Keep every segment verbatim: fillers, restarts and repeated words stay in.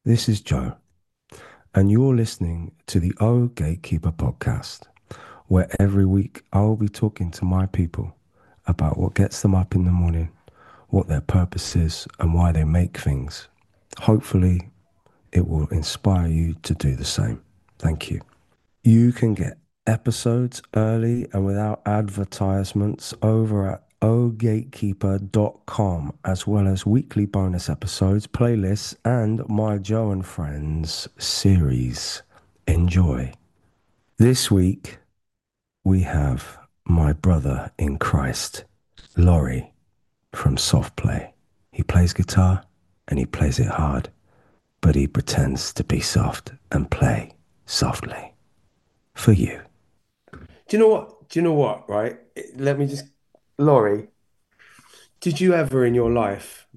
This is Joe, and you're listening to the O Gatekeeper podcast, where every week I'll be talking to my people about what gets them up in the morning, what their purpose is, and why they make things. Hopefully, it will inspire you to do the same. Thank you. You can get episodes early and without advertisements over at o gatekeeper dot com, as well as weekly bonus episodes, playlists, and my Joe and Friends series. Enjoy. This week, we have my brother in Christ, Laurie from Soft Play. He plays guitar and he plays it hard, but he pretends to be soft and play softly for you. Do you know what? Do you know what, right? Let me just, Laurie, did you ever in your life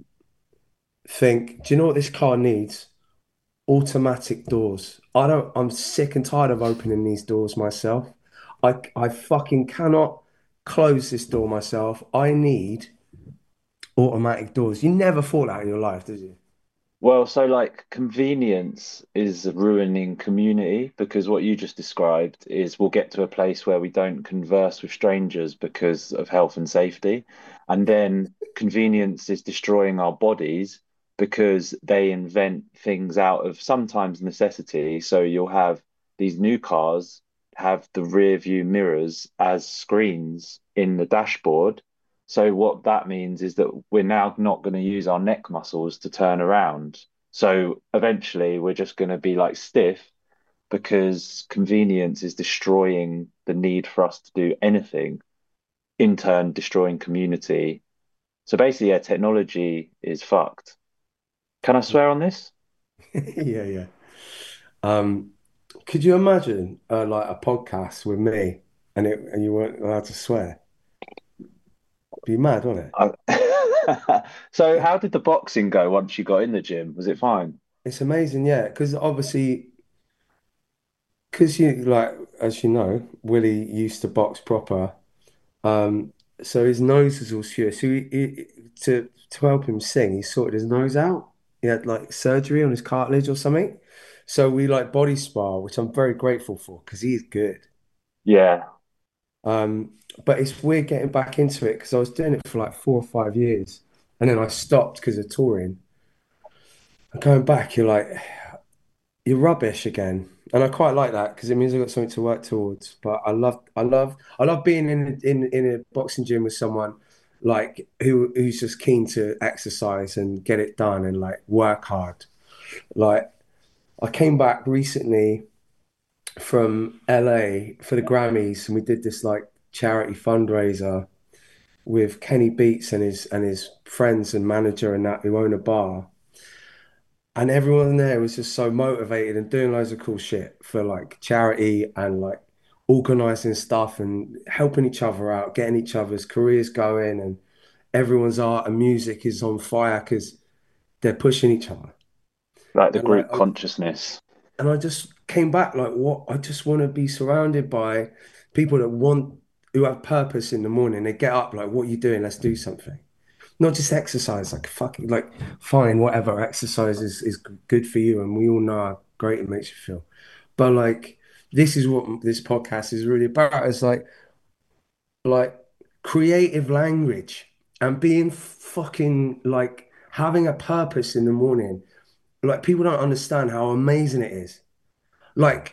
think, do you know what this car needs? Automatic doors. I don't, I'm sick and tired of opening these doors myself. I, I fucking cannot close this door myself. I need automatic doors. You never thought that in your life, did you? Well, so like convenience is ruining community because what you just described is we'll get to a place where we don't converse with strangers because of health and safety. And then convenience is destroying our bodies because they invent things out of sometimes necessity. So you'll have these new cars have the rear view mirrors as screens in the dashboard. So what that means is that we're now not going to use our neck muscles to turn around. So eventually we're just going to be like stiff because convenience is destroying the need for us to do anything, in turn destroying community. So basically, yeah, technology is fucked. Can I swear on this? Yeah, yeah. Um, could you imagine uh, like a podcast with me and it and you weren't allowed to swear? Be mad, wouldn't I... So how did the boxing go once you got in the gym? Was it fine? it? It's amazing, yeah, because obviously because you like as you know, Willie used to box proper. Um, so his nose was all skew. So he, he, to to help him sing, he sorted his nose out. He had like surgery on his cartilage or something. So we like body spar, which I'm very grateful for because he's good. Yeah. Um, but it's weird getting back into it because I was doing it for like four or five years, and then I stopped because of touring. And going back, you're like, you're rubbish again. And I quite like that because it means I've got something to work towards. But I love, I love, I love being in in in a boxing gym with someone like who who's just keen to exercise and get it done and like work hard. Like I came back recently from L A for the Grammys and we did this like charity fundraiser with Kenny Beats and his and his friends and manager and that who own a bar. And everyone there was just so motivated and doing loads of cool shit for like charity and like organizing stuff and helping each other out, getting each other's careers going, and everyone's art and music is on fire because they're pushing each other. Like the And like group I, consciousness. and I just came back like what I just want to be surrounded by people that want who have purpose in the morning. They get up like, what are you doing? Let's do something. Not just exercise, like fucking like fine, whatever exercise is, is good for you, and we all know how great it makes you feel. But like this is what this podcast is really about. It's like like creative language and being fucking like having a purpose in the morning. Like people don't understand how amazing it is. Like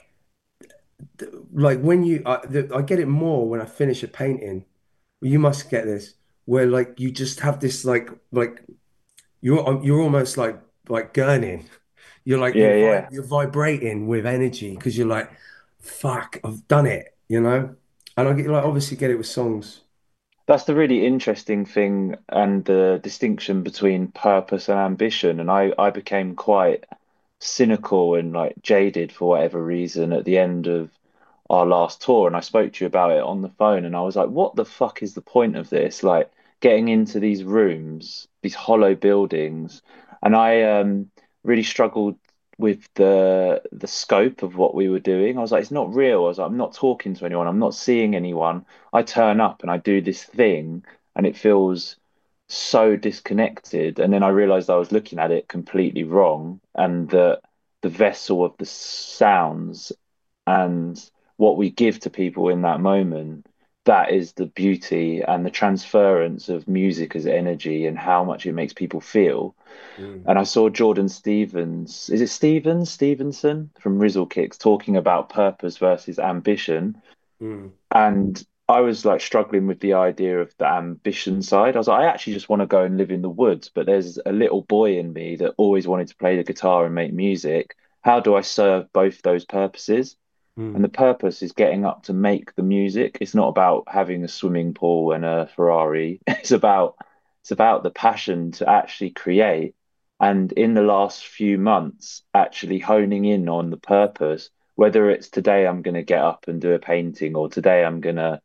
like when you I, the, I get it more when I finish a painting. You must get this where like you just have this like like You're you're almost like like gurning. You're like you're Yeah, vi yeah. you're vibrating with energy because you're like, fuck, I've done it, you know? And I get like obviously get it with songs. That's the really interesting thing and the distinction between purpose and ambition. And I, I became quite cynical and like jaded for whatever reason at the end of our last tour. And I spoke to you about it on the phone and I was like, what the fuck is the point of this? Like getting into these rooms, these hollow buildings. And I um really struggled with the the scope of what we were doing. I was like, it's not real. I was like, I'm not talking to anyone, I'm not seeing anyone. I turn up and I do this thing and it feels so disconnected. And then I realized I was looking at it completely wrong, and that the vessel of the sounds and what we give to people in that moment, that is the beauty and the transference of music as energy and how much it makes people feel. Mm, And I saw Jordan Stevens, is it Stevens, Stevenson from Rizzle Kicks, talking about purpose versus ambition. mm, And I was like struggling with the idea of the ambition side. I was like, I actually just want to go and live in the woods, but there's a little boy in me that always wanted to play the guitar and make music. How do I serve both those purposes? And mm, the purpose is getting up to make the music. It's not about having a swimming pool and a Ferrari. It's about it's about the passion to actually create. And in the last few months, actually honing in on the purpose, whether it's today I'm going to get up and do a painting, or today I'm going to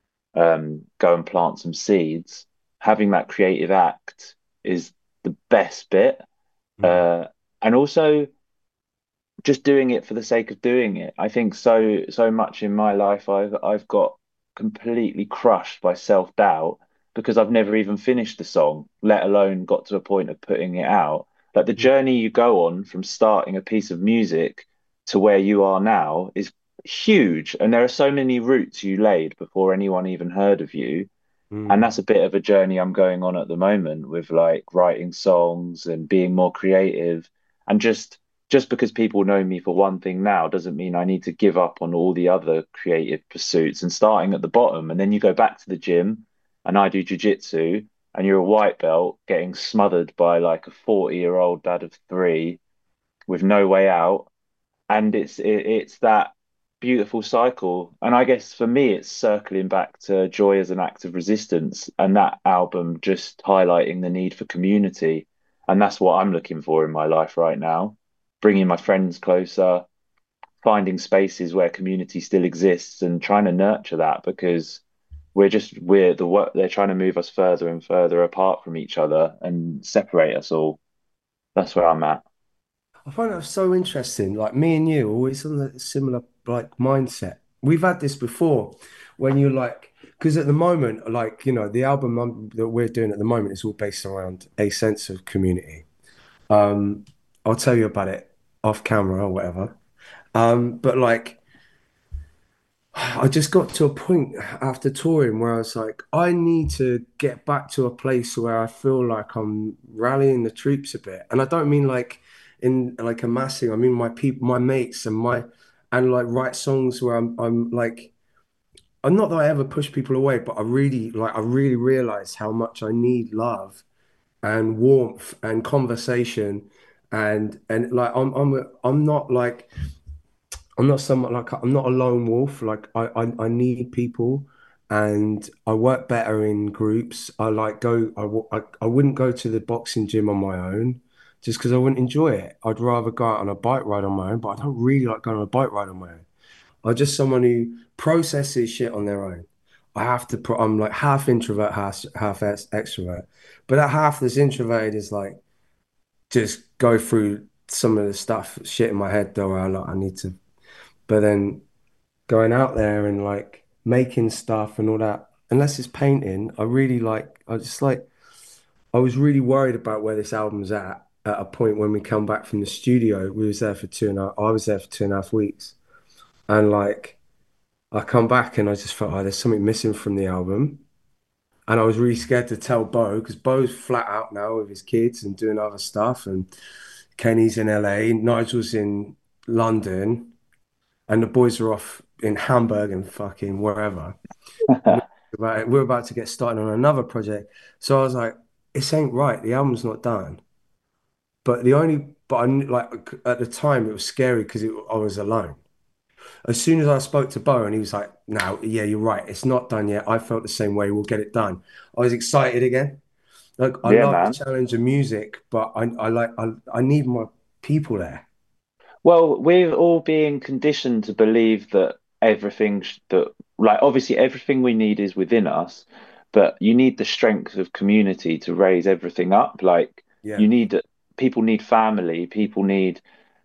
um, go and plant some seeds, having that creative act is the best bit. mm, Uh, and also just doing it for the sake of doing it. I think so so much in my life I've I've got completely crushed by self-doubt because I've never even finished the song, let alone got to a point of putting it out. Like the mm, journey you go on from starting a piece of music to where you are now is huge, and there are so many routes you laid before anyone even heard of you. And mm, that's a bit of a journey I'm going on at the moment with like writing songs and being more creative. And just just because people know me for one thing now doesn't mean I need to give up on all the other creative pursuits and starting at the bottom. And then you go back to the gym and I do jujitsu, and you're a white belt getting smothered by like a forty year old dad of three with no way out. And it's it, it's that beautiful cycle. And I guess for me, it's circling back to Joy as an Act of Resistance, and that album just highlighting the need for community. And that's what I'm looking for in my life right now, bringing my friends closer, finding spaces where community still exists, and trying to nurture that, because we're just we're the work they're trying to move us further and further apart from each other and separate us all. That's where I'm at. I find that so interesting. Like me and you, always on a similar like mindset. We've had this before when you're like, because at the moment, like, you know, the album um, that we're doing at the moment is all based around a sense of community. Um, I'll tell you about it off camera or whatever. Um, but like, I just got to a point after touring where I was like, I need to get back to a place where I feel like I'm rallying the troops a bit. And I don't mean like in like a massing, I mean my people, my mates and my and like write songs where I'm I'm like I'm not that I ever push people away, but I really like I really realize how much I need love and warmth and conversation and and like I'm I'm I'm not like I'm not someone like I'm not a lone wolf. Like I, I, I need people, and I work better in groups. I like go. I, w- I, I wouldn't go to the boxing gym on my own, just because I wouldn't enjoy it. I'd rather go out on a bike ride on my own. But I don't really like going on a bike ride on my own. I'm just someone who processes shit on their own. I have to. Pro- I'm like half introvert, half half ex- extrovert. But that half that's introverted is like just go through some of the stuff, shit in my head though. I like I need to. But then going out there and like making stuff and all that. Unless it's painting, I really like, I just like, I was really worried about where this album's at at a point when we come back from the studio. We was there for two and a half, I was there for two and a half weeks. And like, I come back and I just felt, oh, there's something missing from the album. And I was really scared to tell Bo because Bo's flat out now with his kids and doing other stuff. And Kenny's in L A, Nigel's in London, and the boys are off in Hamburg and fucking wherever. And we're about, we're about to get started on another project. So I was like, this ain't right. The album's not done. But the only, but I knew, like at the time it was scary because I was alone. As soon as I spoke to Bo and he was like, no, yeah, you're right. It's not done yet. I felt the same way. We'll get it done. I was excited again. Like I Yeah, love the man. challenge of music, but I, I like, I, I need my people there. Well, we're all being conditioned to believe that everything sh- that, like, obviously everything we need is within us, but you need the strength of community to raise everything up. Like, Yeah. you need people need family, people need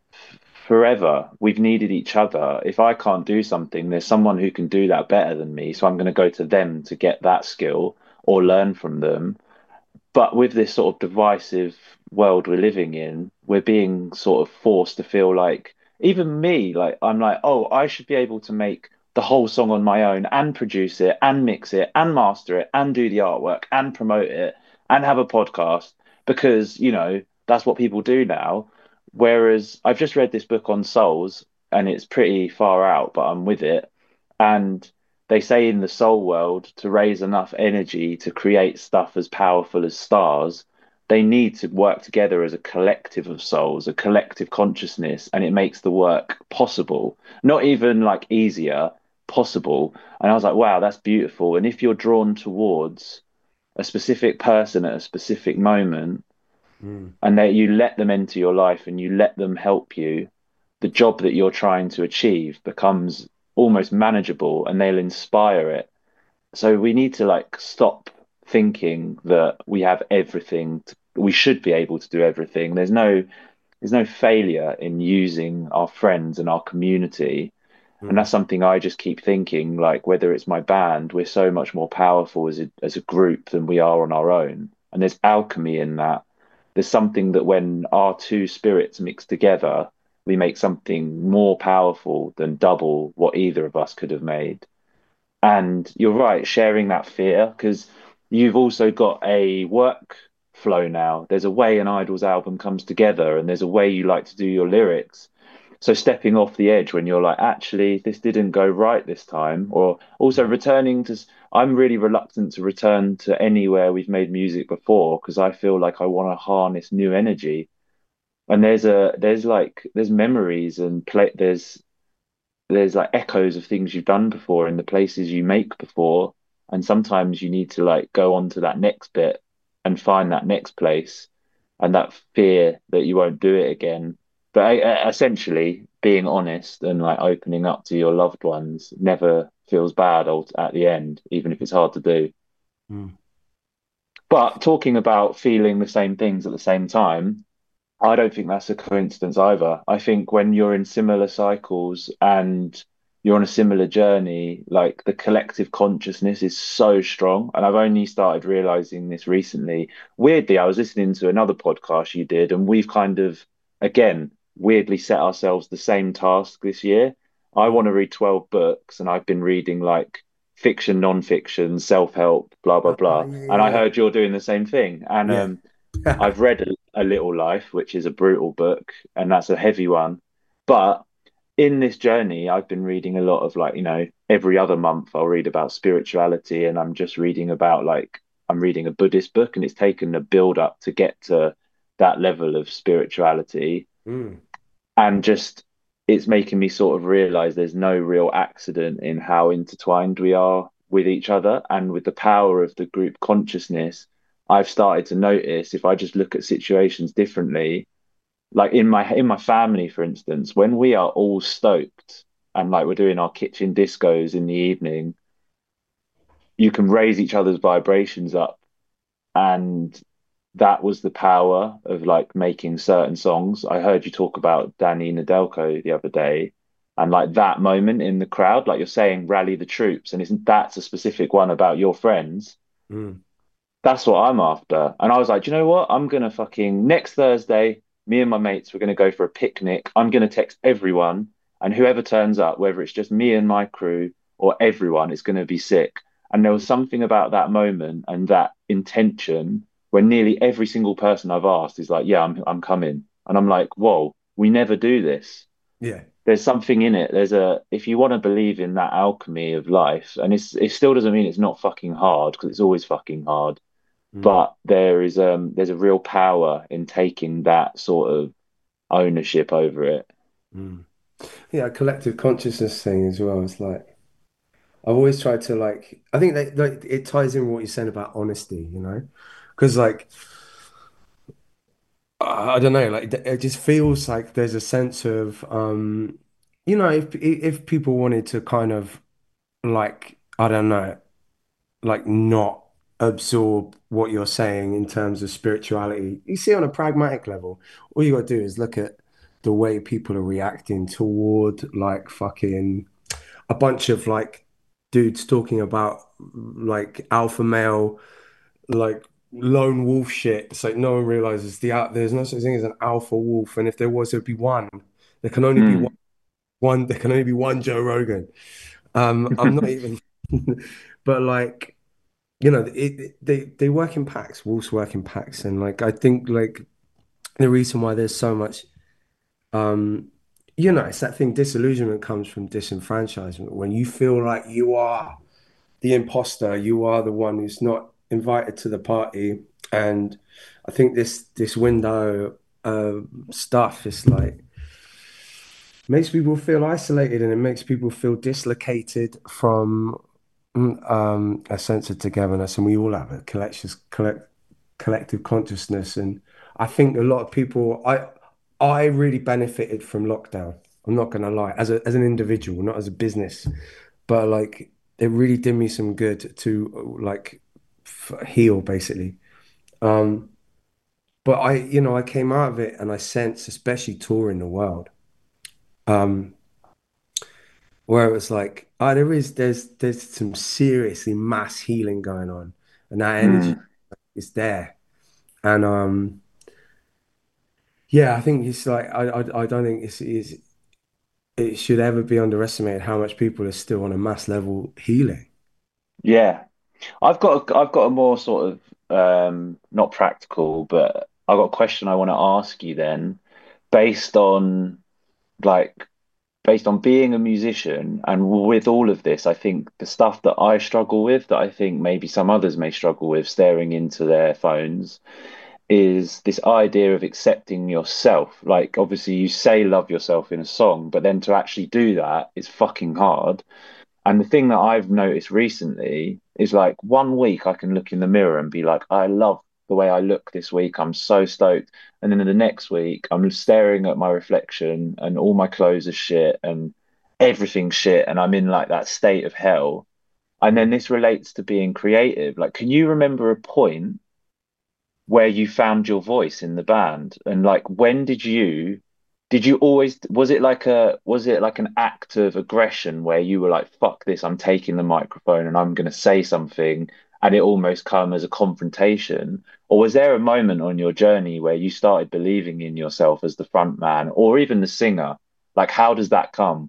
forever. We've needed each other. If I can't do something, there's someone who can do that better than me, so I'm going to go to them to get that skill or learn from them. But with this sort of divisive world we're living in, we're being sort of forced to feel like, even me, like I'm like, oh, I should be able to make the whole song on my own and produce it and mix it and master it and do the artwork and promote it and have a podcast because, you know, that's what people do now. Whereas I've just read this book on souls and it's pretty far out, but I'm with it. And they say in the soul world to raise enough energy to create stuff as powerful as stars, they need to work together as a collective of souls, a collective consciousness, and it makes the work possible. Not even like easier, possible. And I was like, wow, that's beautiful. And if you're drawn towards a specific person at a specific moment, Mm. and that you let them into your life and you let them help you, the job that you're trying to achieve becomes almost manageable and they'll inspire it. So we need to like stop thinking that we have everything to, we should be able to do everything. There's no there's no failure in using our friends and our community. And Mm. that's something I just keep thinking, like whether it's my band, we're so much more powerful as a as a group than we are on our own. And there's alchemy in that. There's something that when our two spirits mix together, we make something more powerful than double what either of us could have made. And you're right, sharing that fear, because you've also got a work flow now. There's a way an Idols album comes together, and there's a way you like to do your lyrics. So stepping off the edge when you're like, actually, this didn't go right this time, or also returning to, I'm really reluctant to return to anywhere we've made music before because I feel like I want to harness new energy. And there's a, there's like, there's memories and play, there's there's like echoes of things you've done before in the places you make before. And sometimes you need to like go on to that next bit and find that next place and that fear that you won't do it again. But I, I- essentially, being honest and like opening up to your loved ones never feels bad ult- at the end, even if it's hard to do. Mm. But talking about feeling the same things at the same time, I don't think that's a coincidence either. I think when you're in similar cycles and you're on a similar journey, like the collective consciousness is so strong. And I've only started realizing this recently. Weirdly, I was listening to another podcast you did, and we've kind of, again, weirdly set ourselves the same task this year. I want to read twelve books, and I've been reading like fiction, non-fiction, self-help, blah, blah, Ah, blah. And I yeah, heard you're doing the same thing. And yeah, um, yeah. I've read a, a Little Life, which is a brutal book, and that's a heavy one. But in this journey, I've been reading a lot of like, you know, every other month I'll read about spirituality, and I'm just reading about like, I'm reading a Buddhist book, and it's taken a build up to get to that level of spirituality. Mm. And just, it's making me sort of realize there's no real accident in how intertwined we are with each other and with the power of the group consciousness. I've started to notice if I just look at situations differently, like in my in my family, for instance, when we are all stoked and like we're doing our kitchen discos in the evening, you can raise each other's vibrations up. And that was the power of like making certain songs. I heard you talk about Danny Nadelko the other day, and like that moment in the crowd, like you're saying, rally the troops, and isn't that's a specific one about your friends? Mm. That's what I'm after. And I was like, do you know what? I'm gonna fucking next Thursday, me and my mates, we're gonna go for a picnic. I'm gonna text everyone, and whoever turns up, whether it's just me and my crew or everyone, is gonna be sick. And there was something about that moment and that intention when nearly every single person I've asked is like, yeah, I'm I'm coming. And I'm like, whoa, we never do this. Yeah. There's something in it. There's a if you want to believe in that alchemy of life, and it's it still doesn't mean it's not fucking hard because it's always fucking hard, Mm. but there is um there's a real power in taking that sort of ownership over it. Mm. Yeah, collective consciousness thing as well. It's like I've always tried to like I think that like it ties in with what you're saying about honesty, you know? Because like I I don't know, like it just feels like there's a sense of um you know, if if people wanted to kind of like I don't know, like not absorb what you're saying in terms of spirituality. You see, on a pragmatic level, all you got to do is look at the way people are reacting toward like fucking a bunch of like dudes talking about like alpha male, like lone wolf shit. It's like no one realizes the out there's no such thing as an alpha wolf, and if there was, there'd be one. There can only be one. Mm. One there can only be one Joe Rogan. Um, I'm not even, but like you know, it, they they work in packs. Wolves work in packs, and like I think like the reason why there's so much, um, you know, it's that thing. Disillusionment comes from disenfranchisement. When you feel like you are the imposter, you are the one who's not invited to the party, and I think this this window uh, stuff is like makes people feel isolated and it makes people feel dislocated from mm, um, a sense of togetherness. And we all have a collective, collect, collective consciousness. And I think a lot of people, I, I really benefited from lockdown. I'm not going to lie, as a, as an individual, not as a business, but like it really did me some good to like f heal basically. Um, but I, you know, I came out of it and I sense, especially touring the world. Um, where it was like, oh, there is there's there's some seriously mass healing going on, and that energy Mm. is there. And um, yeah, I think it's like I I, I don't think it's, it's it should ever be underestimated how much people are still on a mass level healing. Yeah. I've got a, I've got a more sort of um not practical, but I've got a question I want to ask you then, based on like based on being a musician and with all of this, I think the stuff that I struggle with, that I think maybe some others may struggle with staring into their phones, is this idea of accepting yourself. Like, obviously, you say love yourself in a song, but then to actually do that is fucking hard. And the thing that I've noticed recently is like one week I can look in the mirror and be like, I love the way I look this week. I'm so stoked. And then in the next week, I'm staring at my reflection and all my clothes are shit and everything's shit. And I'm in like that state of hell. And then Mm. this relates to being creative. Like, can you remember a point where you found your voice in the band? And like, when did you did you always, was it like a was it like an act of aggression where you were like, fuck this, I'm taking the microphone and I'm gonna say something, and it almost come as a confrontation? Or was there a moment on your journey where you started believing in yourself as the front man or even the singer? Like, how does that come?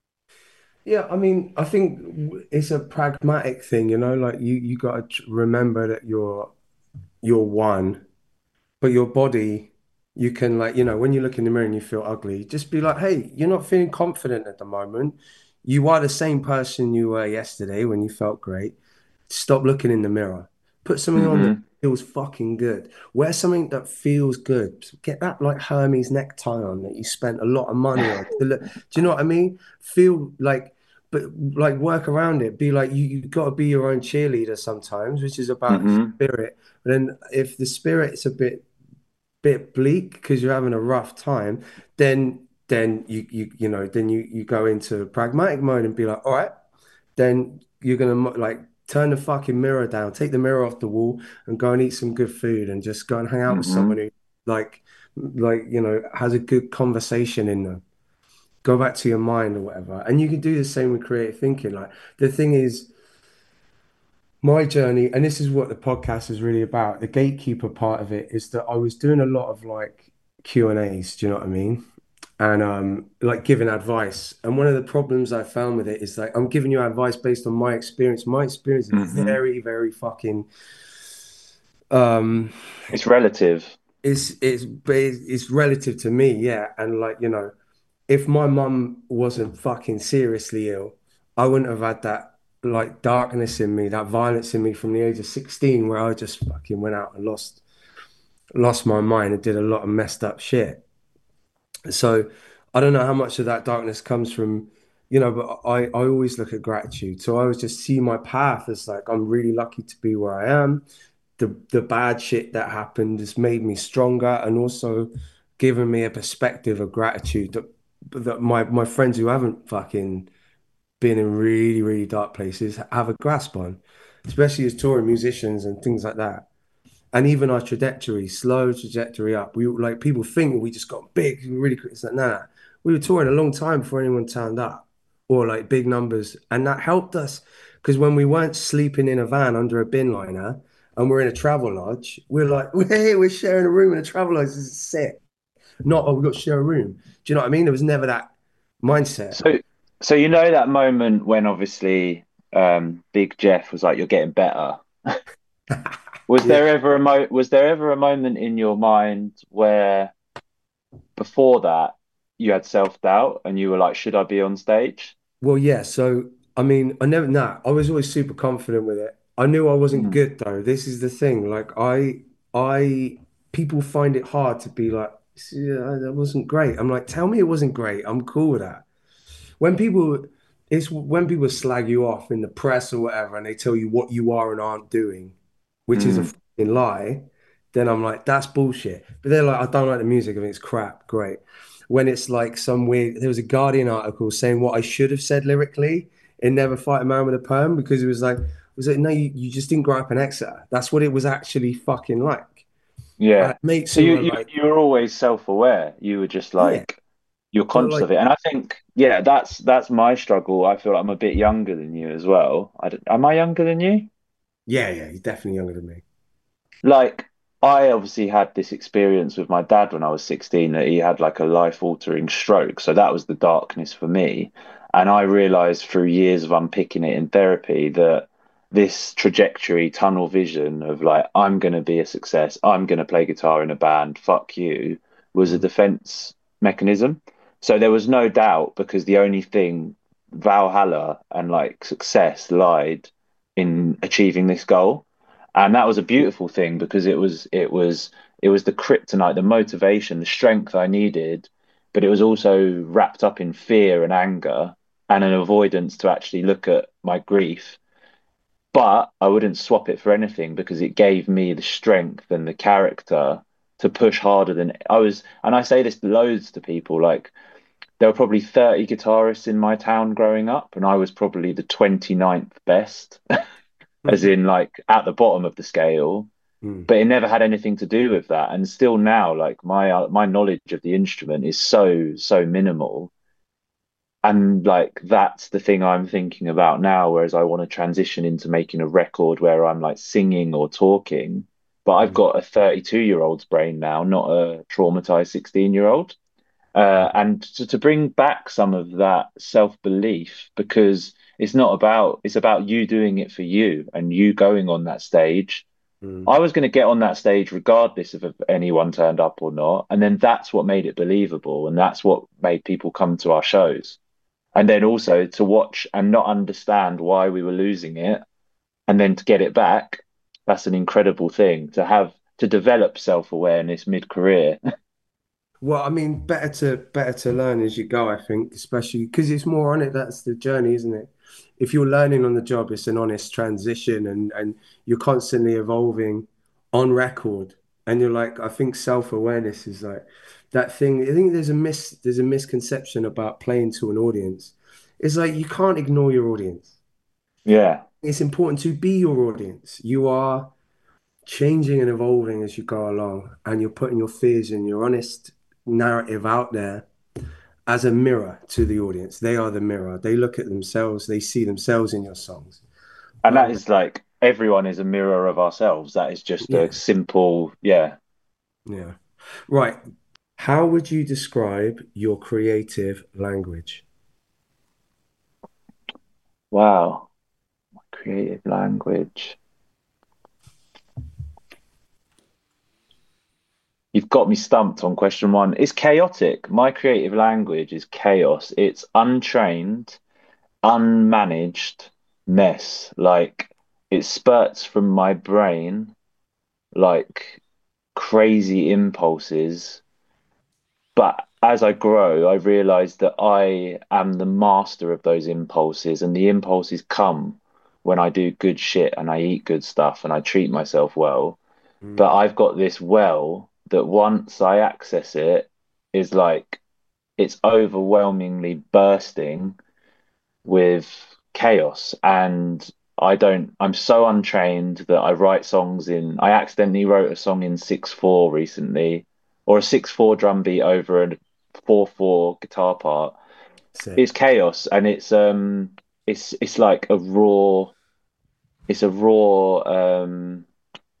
Yeah, I mean, I think it's a pragmatic thing, you know, like you you got to remember that you're you're one. But your body, you can like, you know, when you look in the mirror and you feel ugly, just be like, hey, you're not feeling confident at the moment. You are the same person you were yesterday when you felt great. Stop looking in the mirror. Put something on that Hmm. feels fucking good. Wear something that feels good. Get that like Hermes necktie on that you spent a lot of money on. To look- Do you know what I mean? Feel like, but like work around it. Be like you, you got to be your own cheerleader sometimes, which is about Hmm. spirit. But then if the spirit's a bit bit bleak because you're having a rough time, then then you you you know then you you go into pragmatic mode and be like, all right, then you're gonna mo- like turn the fucking mirror down, take the mirror off the wall, and go and eat some good food and just go and hang out with someone Hmm. who like like you know has a good conversation in them. Go back to your mind or whatever, and you can do the same with creative thinking. Like the thing is my journey, and this is what the podcast is really about. The gatekeeper part of it is that I was doing a lot of like Q and A's, do you know what I mean? And um like giving advice. And one of the problems I found with it is like I'm giving you advice based on my experience. My experience is Hmm. very, very fucking um It's relative. it's it's it's relative to me, yeah. And like, you know, if my mum wasn't fucking seriously ill, I wouldn't have had that like darkness in me, that violence in me from the age of sixteen where I just fucking went out and lost lost my mind and did a lot of messed up shit. So I don't know how much of that darkness comes from, you know, but I, I always look at gratitude. So I always just see my path as like I'm really lucky to be where I am. The the bad shit that happened has made me stronger and also given me a perspective of gratitude that that my my friends who haven't fucking been in really, really dark places have a grasp on, especially as touring musicians and things like that. And even our trajectory, slow trajectory up. We like people think we just got big, really quick. It's like, nah, we were touring a long time before anyone turned up, or like big numbers, and that helped us because when we weren't sleeping in a van under a bin liner and we're in a travel lodge, we're like, we're here, we're sharing a room in a travel lodge. This is sick. Not, oh, we've got to share a room. Do you know what I mean? There was never that mindset. So, so you know that moment when obviously um, Big Jeff was like, "You're getting better." Was Yeah. there ever a mo was there ever a moment in your mind where before that you had self-doubt and you were like, "Should I be on stage?" Well, yeah. So, I mean, I never, nah, I was always super confident with it. I knew I wasn't Mm, good though. This is the thing. Like, I, I, people find it hard to be like, yeah, that wasn't great. I'm like, tell me it wasn't great. I'm cool with that. When people, it's when people slag you off in the press or whatever, and they tell you what you are and aren't doing, which is a mm, fucking lie, then I'm like, that's bullshit. But they're like, I don't like the music. I think it's crap. Great. When it's like some weird, there was a Guardian article saying what I should have said lyrically in Never Fight a Man with a Perm because it was like, it was like, no, you, you just didn't grow up in Exeter. That's what it was actually fucking like. I yeah. had mates So who you were you like, you were always self-aware. You were just yeah, like you're but conscious like, of it, and I think yeah, that's that's my struggle. I feel like I'm a bit younger than you as well. I d am I younger than you? yeah, yeah, he's definitely younger than me. Like, I obviously had this experience with my dad when I was sixteen that he had like a life-altering stroke. So that was the darkness for me. And I realized through years of unpicking it in therapy that this trajectory, tunnel vision of like, I'm going to be a success, I'm going to play guitar in a band, fuck you, was a Mm, defense mechanism. So there was no doubt because the only thing Valhalla and like success lied in achieving this goal. And that was a beautiful thing because it was it was it was the kryptonite, the motivation, the strength I needed, but it was also wrapped up in fear and anger and an avoidance to actually look at my grief. But I wouldn't swap it for anything because it gave me the strength and the character to push harder than I was. And I say this loads to people, like there were probably thirty guitarists in my town growing up, and I was probably the twenty-ninth best, as mm, in like at the bottom of the scale, mm. but it never had anything to do with that. And still now, like my uh, my knowledge of the instrument is so so minimal, and like that's the thing I'm thinking about now. Whereas I want to transition into making a record where I'm like singing or talking, but I've Mm. got a thirty-two year old's brain now, not a traumatized sixteen year old. Uh, and to, to bring back some of that self belief because it's not about it's about you doing it for you and you going on that stage. Mm. I was going to get on that stage regardless of if anyone turned up or not. And then that's what made it believable. And that's what made people come to our shows. And then also to watch and not understand why we were losing it and then to get it back. That's an incredible thing to have to develop self-awareness mid-career. Well, I mean, better to better to learn as you go, I think, especially because it's more on it. That's the journey, isn't it? If you're learning on the job, it's an honest transition and and you're constantly evolving on record. And you're like, I think self-awareness is like that thing. I think there's a mis there's a misconception about playing to an audience. It's like you can't ignore your audience. Yeah. It's important to be your audience. You are changing and evolving as you go along, and you're putting your fears and your honest narrative out there as a mirror to the audience. They are the mirror. They look at themselves, they see themselves in your songs. And But that is like everyone is a mirror of ourselves. That is just a yeah, simple, yeah. yeah. Right. How would you describe your creative language? Wow. Creative language. You've got me stumped on question one. It's chaotic. My creative language is chaos. It's untrained, unmanaged mess. Like it spurts from my brain like crazy impulses. But as I grow, I realize that I am the master of those impulses, and the impulses come when I do good shit and I eat good stuff and I treat myself well. But Mm. I've got this well that once I access it is like it's overwhelmingly bursting with chaos. And I don't, I'm so untrained that I write songs in, I accidentally wrote a song in six four recently, or a six four drum beat over a four four guitar part. It's Sick. chaos and it's, um, it's, it's like a raw, it's a raw, um,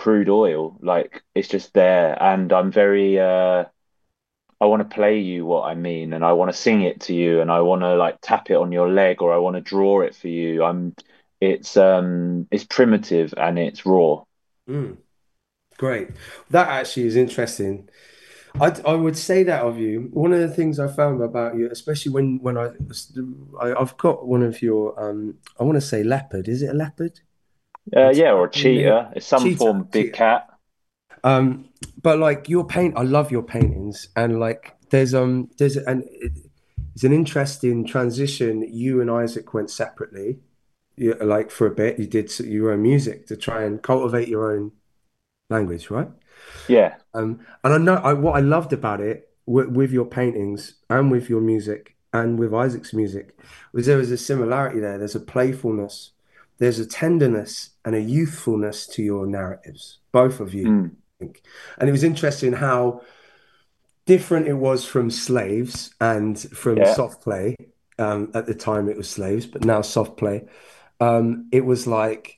crude oil. Like it's just there, and I'm very uh I want to play you what I mean, and I want to sing it to you, and I want to like tap it on your leg, or I want to draw it for you. I'm it's um it's primitive and it's raw. Mm, great. That actually is interesting. I I would say that of you. One of the things I found about you, especially when when I, I I've got one of your um I want to say leopard. Is it a leopard? Uh, It's yeah, or a cheetah. It's some cheetah, form of big cheetah. cat. Um, but like your paint, I love your paintings, and like there's um there's an it's an interesting transition. You and Isaac went separately, you, like for a bit. You did s- your own music to try and cultivate your own language, right? Yeah, Um, and I know I, what I loved about it with, with your paintings and with your music and with Isaac's music was there was a similarity there. There's a playfulness, there's a tenderness and a youthfulness to your narratives, both of you. mm, I think. And it was interesting how different it was from Slaves and from yeah. Soft Play. Um, at the time it was Slaves, but now Soft Play. Um, it was like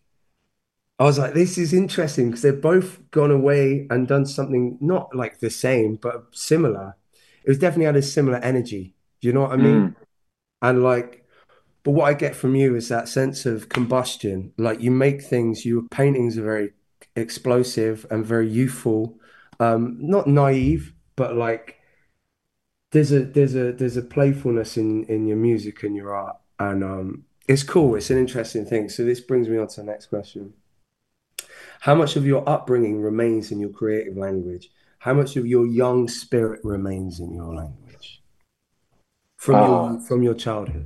I was like, this is interesting because they've both gone away and done something not like the same, but similar. It was definitely had a similar energy. Do you know what I mean? Mm, And like, but what I get from you is that sense of combustion. Like you make things, your paintings are very explosive and very youthful. Um, not naive, but like there's a there's a there's a playfulness in in your music and your art. And um it's cool. It's an interesting thing. So this brings me on to the next question. How much of your upbringing remains in your creative language? How much of your young spirit remains in your language from your ah. from your childhood?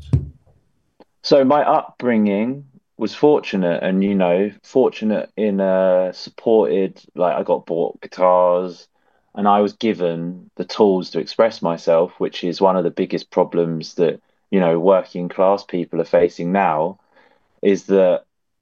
So my upbringing was fortunate, and you know, fortunate in uh supported. Like I got bought guitars, and I was given the tools to express myself, which is one of the biggest problems that you know working class people are facing now. Is that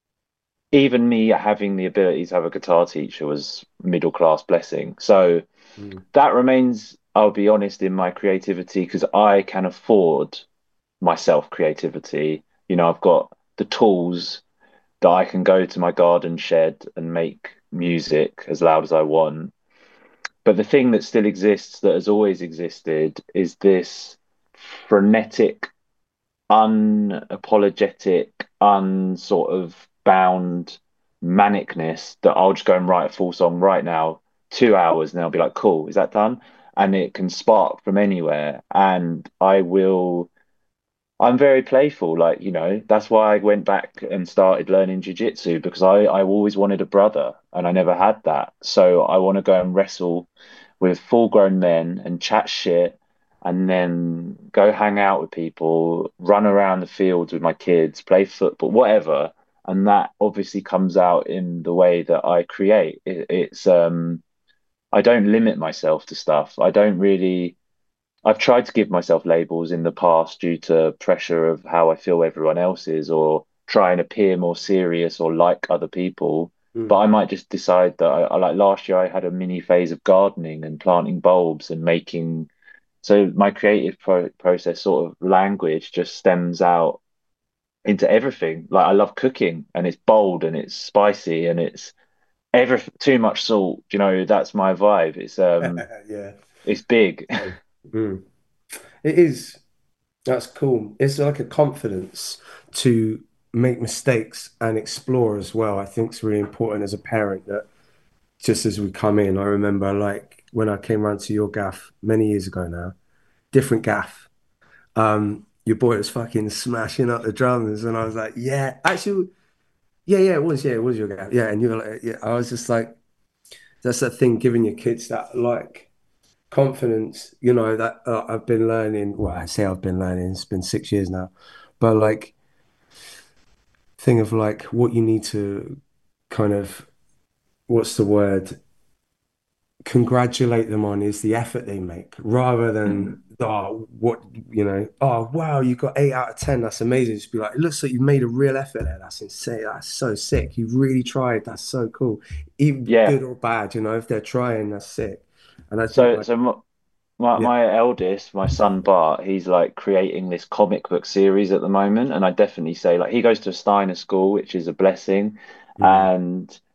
even me having the ability to have a guitar teacher was middle class blessing. So Mm, that remains, I'll be honest, in my creativity because I can afford myself creativity. You know, I've got the tools that I can go to my garden shed and make music as loud as I want. But the thing that still exists, that has always existed, is this frenetic, unapologetic, unsort of bound manicness that I'll just go and write a full song right now, two hours, and I'll be like, cool, is that done? And it can spark from anywhere. And I will I'm very playful, like, you know, that's why I went back and started learning jiu-jitsu because I, I always wanted a brother and I never had that. So I want to go and wrestle with full-grown men and chat shit and then go hang out with people, run around the fields with my kids, play football, whatever. And that obviously comes out in the way that I create. It, it's um I don't limit myself to stuff. I don't really I've tried to give myself labels in the past due to pressure of how I feel everyone else is, or try and appear more serious or like other people. But mm, I might just decide that I, I like last year I had a mini phase of gardening and planting bulbs and making. So my creative pro process sort of language just stems out into everything. Like I love cooking and it's bold and it's spicy and it's every too much salt. You know, that's my vibe. It's um yeah. it's big. Mm. It is. That's cool. It's like a confidence to make mistakes and explore as well. I think it's really important as a parent that just as we come in, I remember like when I came round to your gaff many years ago now, different gaff. Um, your boy was fucking smashing up the drums, and I was like, yeah, actually, yeah, yeah, it was, yeah, it was your gaff, yeah. And you were like, yeah, I was just like, that's that thing, giving your kids that like confidence, you know, that uh, I've been learning. Well, I say I've been learning. It's been six years now, but like thing of like what you need to kind of what's the word congratulate them on is the effort they make rather than Mm. oh what you know oh wow you got eight out of ten, that's amazing. Just be like, it looks like you made a real effort there, that's insane, that's so sick, you really tried, that's so cool, even Yeah. good or bad, you know, if they're trying, that's sick. And I think So like so my, my yeah. my eldest, my son Bart, he's like creating this comic book series at the moment, and I definitely say like he goes to a Steiner school, which is a blessing, Mm, and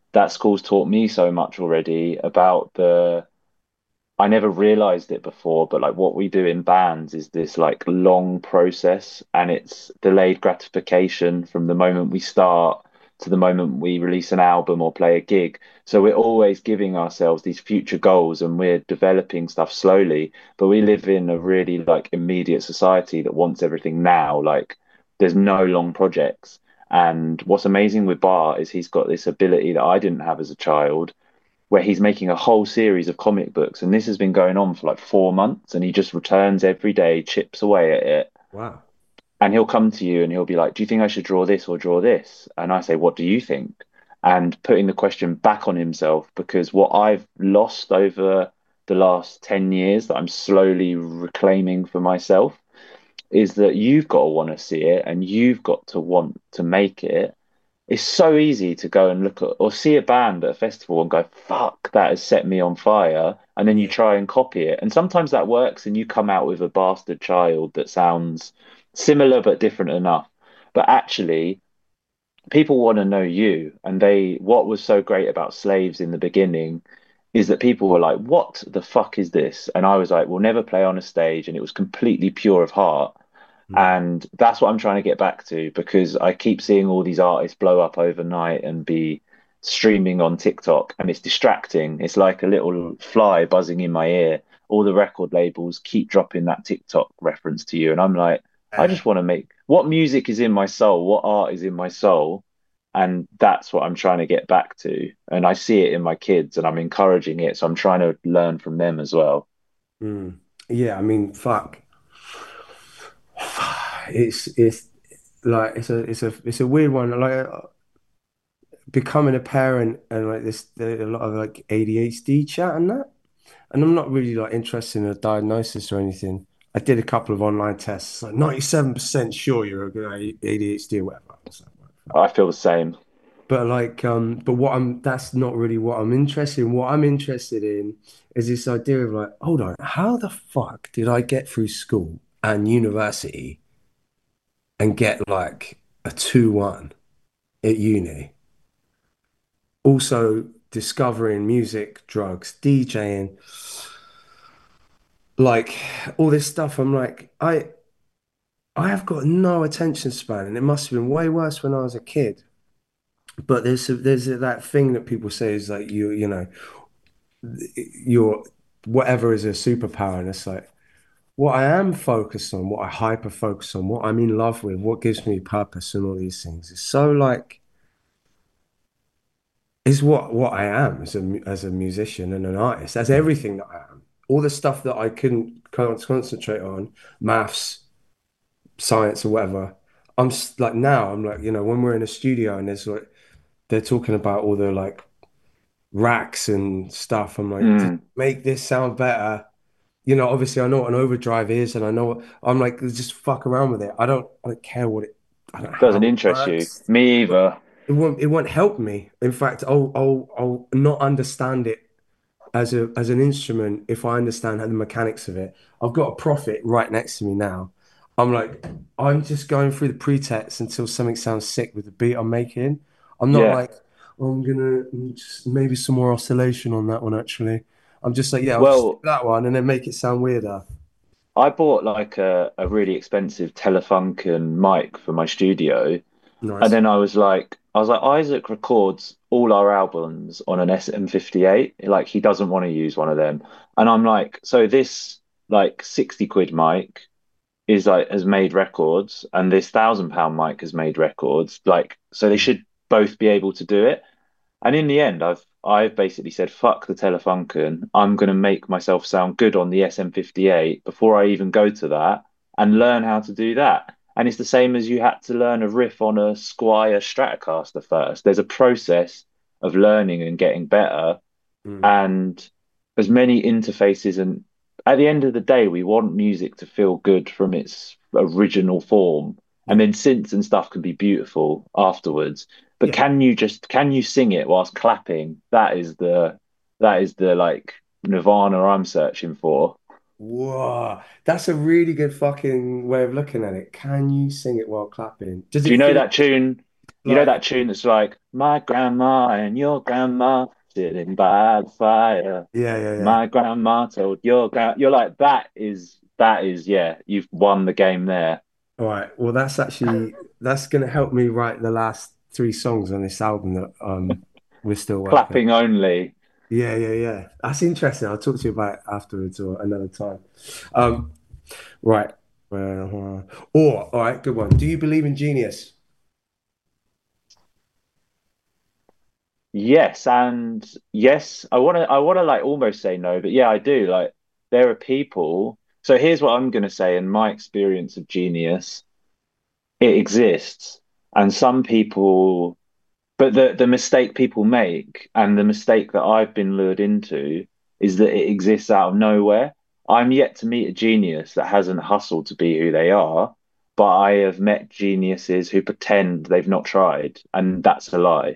that school's taught me so much already about the I never realized it before, but like what we do in bands is this like long process and it's delayed gratification from the moment we start to the moment we release an album or play a gig. So we're always giving ourselves these future goals and we're developing stuff slowly, but we live in a really like immediate society that wants everything now. Like there's no long projects. And what's amazing with Bar is he's got this ability that I didn't have as a child where he's making a whole series of comic books, and this has been going on for like four months, and he just returns every day, chips away at it, Wow. and he'll come to you and he'll be like, "Do you think I should draw this or draw this?" And I say, "What do you think?" And putting the question back on himself because what I've lost over the last ten years that I'm slowly reclaiming for myself is that you've got to want to see it and you've got to want to make it. It's so easy to go and look at or see a band at a festival and go, fuck, that has set me on fire. And then you Yeah. try and copy it. And sometimes that works and you come out with a bastard child that sounds similar but different enough. But actually, people want to know you. And they, what was so great about Slaves in the beginning is that people were like, what the fuck is this? And I was like, we'll never play on a stage. And it was completely pure of heart. Mm. And that's what I'm trying to get back to because I keep seeing all these artists blow up overnight and be streaming on TikTok, and it's distracting. It's like a little fly buzzing in my ear. All the record labels keep dropping that TikTok reference to you. And I'm like, I Uh, just want to make what music is in my soul, what art is in my soul. And that's what I'm trying to get back to. And I see it in my kids and I'm encouraging it. So I'm trying to learn from them as well. mm. Yeah, I mean, fuck. It's it's like it's a it's a it's a weird one. Like uh, becoming a parent and like this, there a lot of like A D H D chat and that. And I'm not really like interested in a diagnosis or anything. I did a couple of online tests, like ninety-seven percent sure you're a good A D H D or whatever. So, I feel the same. but like, um, but what I'm that's not really what I'm interested in. What I'm interested in is this idea of like, hold on, how the fuck did I get through school and university and get like a two one at uni? Also discovering music, drugs, DJing, like all this stuff. I'm like, I I have got no attention span, and it must have been way worse when I was a kid. But there's there's that thing that people say is like you you know your whatever is a superpower, and it's like what I am focused on, what I hyper focus on, what I'm in love with, what gives me purpose, and all these things. It's so like is what what I am as a mu- as a musician and an artist. That's everything that I am. All the stuff that I couldn't con- concentrate on, maths, science, or whatever. I'm s- like now I'm like you know when we're in a studio and there's like they're talking about all the like racks and stuff. I'm like, just Mm, make this sound better. You know, obviously I know what an overdrive is, and I know what I'm like. Just fuck around with it. I don't, I don't care what it. I don't know doesn't how it interest you. works. Me either. It won't. It won't help me. In fact, I'll, I'll, I'll not understand it as a as an instrument if I understand how the mechanics of it. I've got a Prophet right next to me now. I'm like, I'm just going through the pretext until something sounds sick with the beat I'm making. I'm not Yeah. like, oh, I'm gonna mm, just maybe some more oscillation on that one actually. I'm just like, yeah, I'll just do Well, that one and then make it sound weirder. I bought like a, a really expensive Telefunken mic for my studio. And Nice. then I was like, I was like, Isaac records all our albums on an S M fifty-eight. Like he doesn't want to use one of them. And I'm like, so this like sixty quid mic is like has made records and this thousand pound mic has made records. Like, so they Mm. should both be able to do it. And in the end, I've I've basically said, fuck the Telefunken. I'm going to make myself sound good on the S M fifty-eight before I even go to that and learn how to do that. And it's the same as you had to learn a riff on a Squier Stratocaster first. There's a process of learning and getting better Mm. and as many interfaces. And at the end of the day, we want music to feel good from its original form. And Yeah. then synths and stuff can be beautiful afterwards. But Yeah. can you just can you sing it whilst clapping? That is the that is the like nirvana I'm searching for. Whoa, that's a really good fucking way of looking at it. Can you sing it while clapping? Does Do it you know feel? that tune? You know Like, that tune that's like, my grandma and your grandma sitting by the fire. yeah, yeah, yeah. My grandma told your grand. You're like, that is, that is, yeah, you've won the game there. All right. Well, that's actually that's gonna help me write the last three songs on this album that um we're still working on. Clapping only. Yeah, yeah, yeah. That's interesting. I'll talk to you about it afterwards or another time. Um, right. Well, or all right, good one. Do you believe in genius? Yes, and yes, I want to I want to like almost say no, but yeah, I do. Like there are people. So here's what I'm going to say in my experience of genius, it exists. And some people, but the the mistake people make and the mistake that I've been lured into is that it exists out of nowhere. I'm yet to meet a genius that hasn't hustled to be who they are, but I have met geniuses who pretend they've not tried, and that's a lie.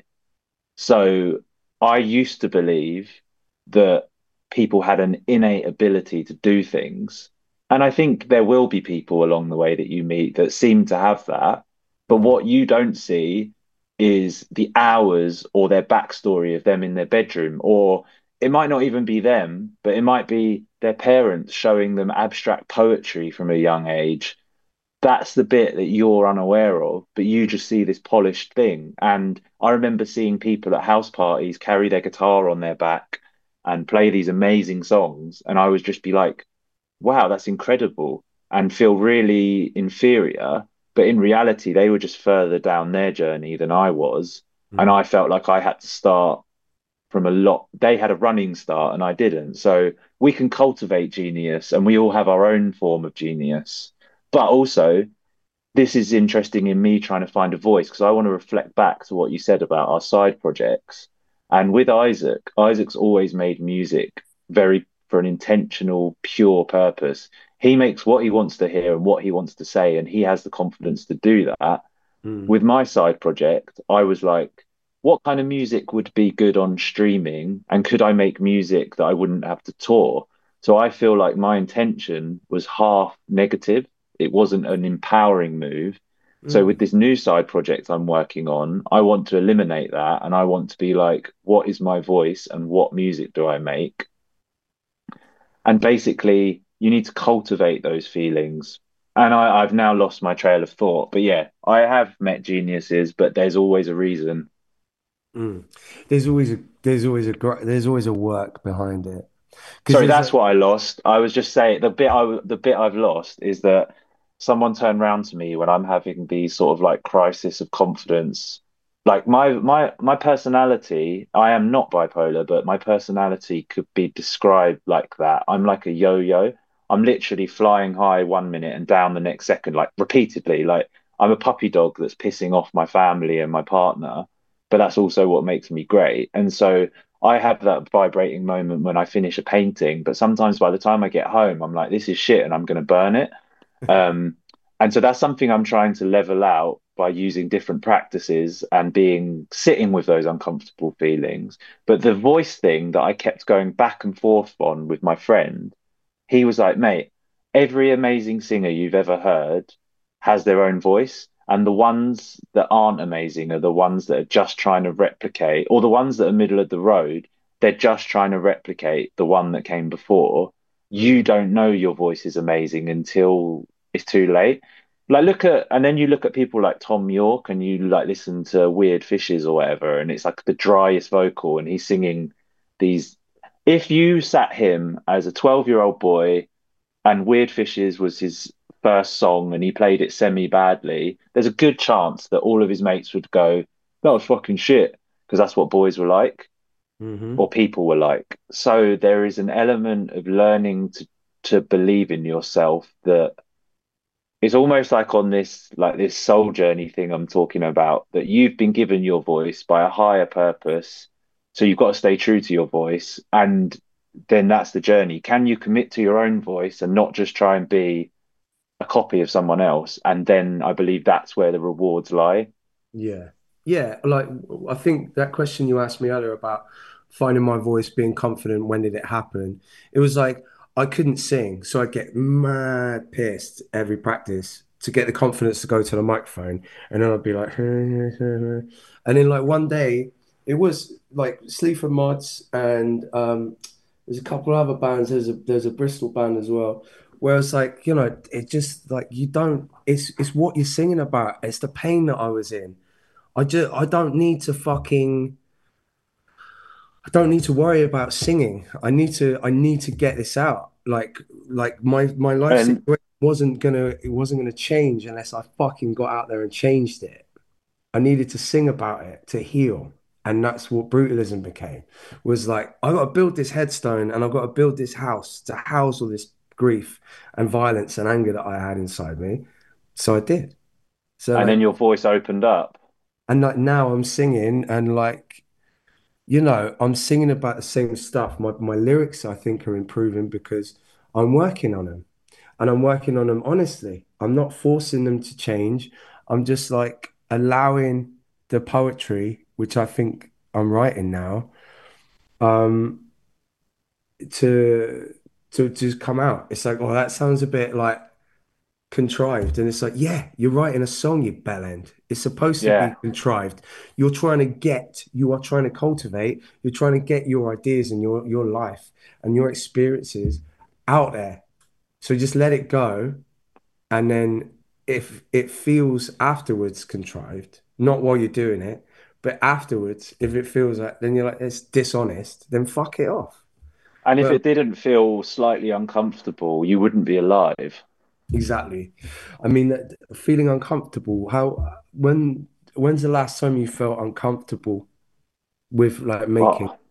So I used to believe that people had an innate ability to do things. And I think there will be people along the way that you meet that seem to have that. But Mm, what you don't see is the hours or their backstory of them in their bedroom, or it might not even be them, but it might be their parents showing them abstract poetry from a young age. That's the bit that you're unaware of, but you just see this polished thing. And I remember seeing people at house parties carry their guitar on their back and play these amazing songs. And I would just be like, wow, that's incredible, and feel really inferior. But in reality, they were just further down their journey than I was. And mm, I felt like I had to start from a lot. They had a running start and I didn't. So we can cultivate genius and we all have our own form of genius. But also, this is interesting in me trying to find a voice because I want to reflect back to what you said about our side projects. And with Isaac, Isaac's always made music very for an intentional, pure purpose. He makes what he wants to hear and what he wants to say, and he has the confidence to do that. mm, With my side project, I was like, what kind of music would be good on streaming? And could I make music that I wouldn't have to tour? So I feel like my intention was half negative. It wasn't an empowering move. So with mm, this new side project I'm working on, I want to eliminate that and I want to be like, what is my voice and what music do I make? And basically, you need to cultivate those feelings. And I, I've now lost my trail of thought. But yeah, I have met geniuses, but there's always a reason. mm. There's always a there's always a gr- there's always a work behind it because Sorry, there's that's a what I lost. I was just saying the bit I the bit I've lost is that someone turned around to me when I'm having these sort of like crisis of confidence. Like my my my personality, I am not bipolar, but my personality could be described like that. I'm like a yo-yo. I'm literally flying high one minute and down the next second, like repeatedly. Like I'm a puppy dog that's pissing off my family and my partner, but that's also what makes me great. And so I have that vibrating moment when I finish a painting, but sometimes by the time I get home, I'm like, this is shit and I'm going to burn it. Um, and so that's something I'm trying to level out by using different practices and being sitting with those uncomfortable feelings. But the voice thing that I kept going back and forth on with my friend, he was like, mate, every amazing singer you've ever heard has their own voice. And the ones that aren't amazing are the ones that are just trying to replicate, or the ones that are middle of the road, they're just trying to replicate the one that came before. You mm, don't know your voice is amazing until it's too late. Like look at, and then you look at people like Tom York and you like listen to Weird Fishes or whatever, and it's like the driest vocal, and he's singing these. If you sat him as a twelve year old boy and Weird Fishes was his first song and he played it semi badly, there's a good chance that all of his mates would go, that was fucking shit, because that's what boys were like or hmm. people were like. So there is an element of learning to to believe in yourself that it's almost like on this like this soul journey thing I'm talking about, that you've been given your voice by a higher purpose. So you've got to stay true to your voice. And then that's the journey. Can you commit to your own voice and not just try and be a copy of someone else? And then I believe that's where the rewards lie. Yeah. Yeah. Like, I think that question you asked me earlier about finding my voice, being confident, when did it happen? It was like I couldn't sing. So I'd get mad pissed every practice to get the confidence to go to the microphone, and then I'd be like, and then like one day it was like Sleaford Mods, and um, there's a couple of other bands. There's a there's a Bristol band as well. Where it's like, you know, it just like you don't. It's it's what you're singing about. It's the pain that I was in. I just I don't need to fucking. I don't need to worry about singing. I need to I need to get this out. Like like my my life And situation wasn't gonna it wasn't gonna change unless I fucking got out there and changed it. I needed to sing about it to heal. And that's what brutalism became. Was like, I got to build this headstone and I've got to build this house to house all this grief and violence and anger that I had inside me. So I did. So and then like, your voice opened up. and like now I'm singing and like, you know, I'm singing about the same stuff. My my lyrics, I think, are improving because I'm working on them and I'm working on them honestly. I'm not forcing them to change. I'm just like allowing the poetry, which I think I'm writing now, um, to to just come out. It's like, oh, that sounds a bit like contrived. And it's like, yeah, you're writing a song, you bellend. It's supposed to be Yeah. contrived. You're trying to get, you are trying to cultivate, you're trying to get your ideas and your your life and your experiences out there. So just let it go. And then if it feels afterwards contrived, not while you're doing it, but afterwards, if it feels like then you're like it's dishonest, then fuck it off. And if But it didn't feel slightly uncomfortable, you wouldn't be alive. exactly. I mean, that- feeling uncomfortable. How when when's the last time you felt uncomfortable with like making? Oh,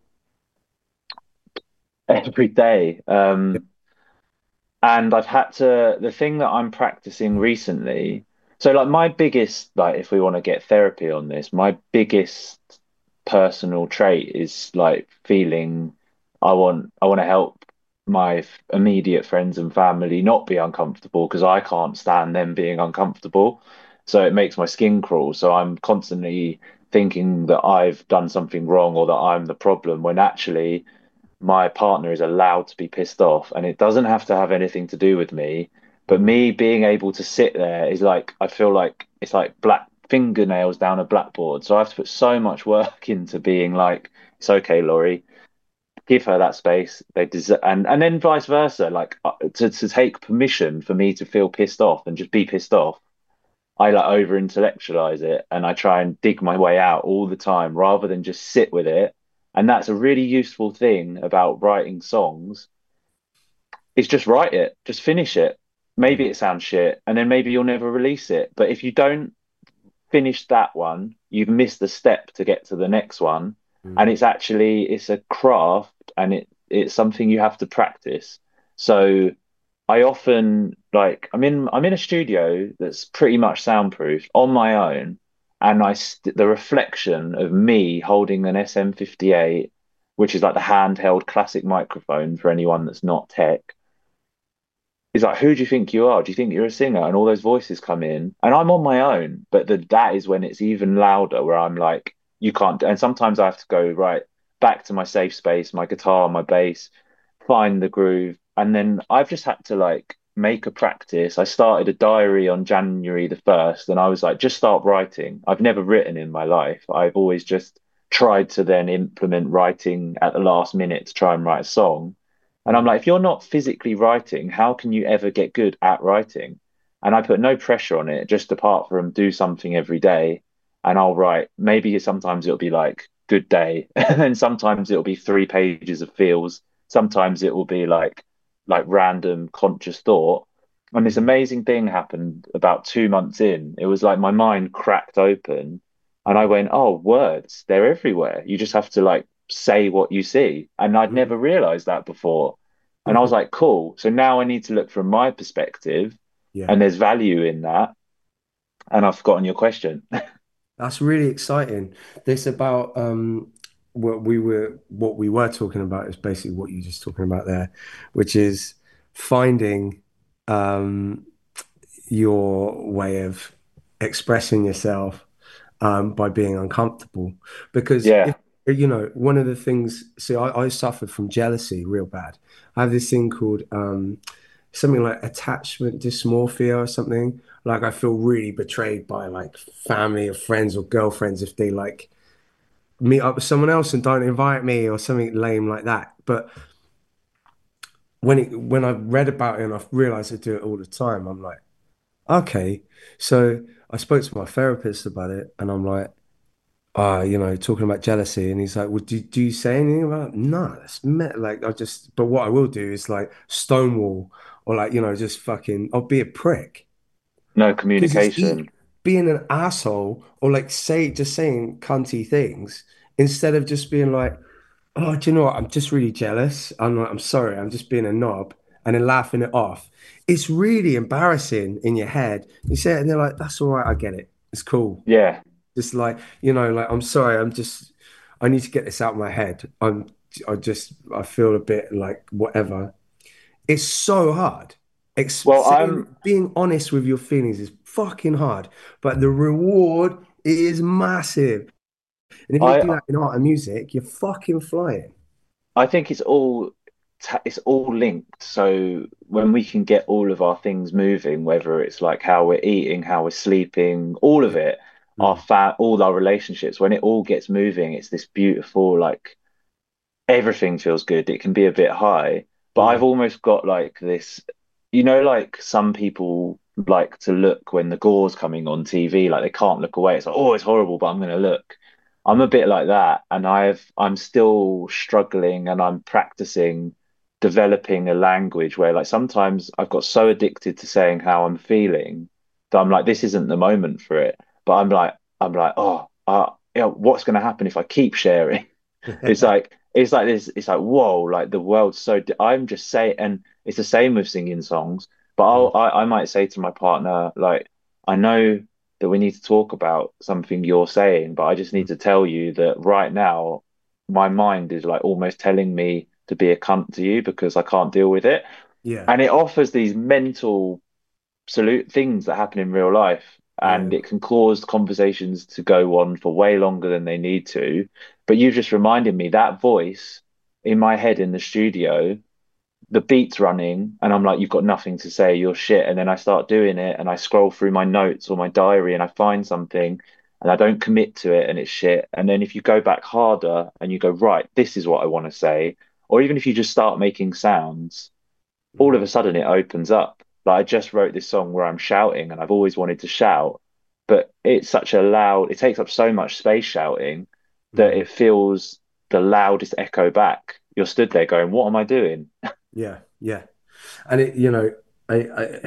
every day. Um, and I've had to, the thing that I'm practicing recently, so like my biggest, like if we want to get therapy on this, my biggest personal trait is like feeling I want I want to help my f- immediate friends and family not be uncomfortable because I can't stand them being uncomfortable. So it makes my skin crawl. So I'm constantly thinking that I've done something wrong or that I'm the problem when actually my partner is allowed to be pissed off and it doesn't have to have anything to do with me. But Mm, me being able to sit there is like, I feel like it's like black fingernails down a blackboard. So I have to put so much work into being like, it's okay, Laurie, give her that space. They deserve, and and then vice versa. Like uh, to to take permission for me to feel pissed off and just be pissed off. I like over intellectualize it and I try and dig my way out all the time rather than just sit with it. And that's a really useful thing about writing songs is just write it, just finish it. mm, Maybe it sounds shit and then maybe you'll never release it. But if you don't finish that one, you've missed a step to get to the next one. And mm, it's actually it's a craft and it it's something you have to practice. So I often like I'm in I'm in a studio that's pretty much soundproof on my own, and I st the reflection of me holding an S M fifty-eight, which is like the handheld classic microphone for anyone that's not tech. Is like, who do you think you are? Do you think you're a singer? And all those voices come in, and I'm on my own, but the, that is when it's even louder, where I'm like, you can't. And sometimes I have to go right back to my safe space, my guitar, my bass, find the groove, and then I've just had to like make a practice. I started a diary on January the first, and I was like, just start writing. I've never written in my life. I've always just tried to then implement writing at the last minute to try and write a song. And I'm mm, like, if you're not physically writing, how can you ever get good at writing? And I put no pressure on it, just apart from do something every day. And I'll write, maybe sometimes it'll be like, good day. And then sometimes it'll be three pages of feels. Sometimes it will be like, like random conscious thought. And this mm, amazing thing happened about two months in. It was like my mind cracked open and I mm, went, oh, words, they're everywhere. You just have to like say what you see. And I'd mm, never realized that before. And I was mhm. like, cool. So now I need to look from my perspective, Yeah. and there's value in that. And I've forgotten your question. That's really exciting. This about um what we were what we were talking about is basically what you're just talking about there, which is finding um your way of expressing yourself um by being uncomfortable. Because if Yeah. you know, one of the things, see, I, I suffered from jealousy real bad. I have this thing called um something like attachment dysmorphia or something. Like I feel really betrayed by like family or friends or girlfriends if they like meet up with someone else and don't invite me or something lame like that. But when it when I read about it and I've realized I do it all the time, I'm like, okay. So I spoke to my therapist about it and I'm like, uh, you know, talking about jealousy, and he's like, "Well, do, do you say anything about it?" No, that's met like I just. But what I will do is like stonewall or like you know just fucking. I'll be a prick No because it's e communication. being an asshole or like say just saying cunty things instead of just being like, "Oh, do you know what? I'm just really jealous. I'm like, I'm sorry. I'm just being a knob," and then laughing it off. It's really embarrassing in your head. You say it, and they're like, "That's all right. I get it. It's cool." Yeah. Just like, you know, like I'm sorry, I'm just I need to get this out of my head. I'm I just I feel a bit like whatever. It's so hard. Ex Well, saying I'm being honest with your feelings is fucking hard, but the reward is massive. And if you I do that in art and music, you're fucking flying. I think it's all ta- it's all linked. So when we can get all of our things moving, whether it's like how we're eating, how we're sleeping, all of Yeah. it, our Mm. fat, all our relationships, when it all gets moving, it's this beautiful, like everything feels good. It can be a bit high, but I've Mm. almost got like this, you know, like some people like to look when the gore's coming on T V, like they can't look away. It's like, oh, it's horrible, but I'm going to look. I'm a Mm. bit like that, and I've I'm still struggling, and I'm practicing developing a language where like sometimes I've got so addicted to saying how I'm feeling that I'm like, this isn't the moment for it. But I'm like, I'm like, oh, uh, you know, what's going to happen if I keep sharing? It's like it's like this. It's like whoa, like the world's so. di- I'm just saying, and it's the same with singing songs. But I'll, Mm. I I might say to my partner, like, I know that we need to talk about something you're saying, but I just need Mm. to tell you that right now, my mind is like almost telling me to be a cunt to you because I can't deal with it, Yeah. and it offers these mental absolute things that happen in real life, and Yeah. it can cause conversations to go on for way longer than they need to. But you just reminded me that voice in my head in the studio, the beat's running, and I'm like, you've got nothing to say, you're shit. And then I start doing it, and I scroll through my notes or my diary, and I find something, and I don't commit to it, and it's shit. And then if you go back harder and you go, right, this is what I want to say, or even if you just start making sounds all of Mm. a sudden it opens up. Like I just wrote this song where I'm shouting and I've always wanted to shout, but it's such a loud, it takes up so much space shouting that Mm. it feels the loudest echo back. You're stood there going, what am I doing? Yeah. Yeah. And it, you know, I, I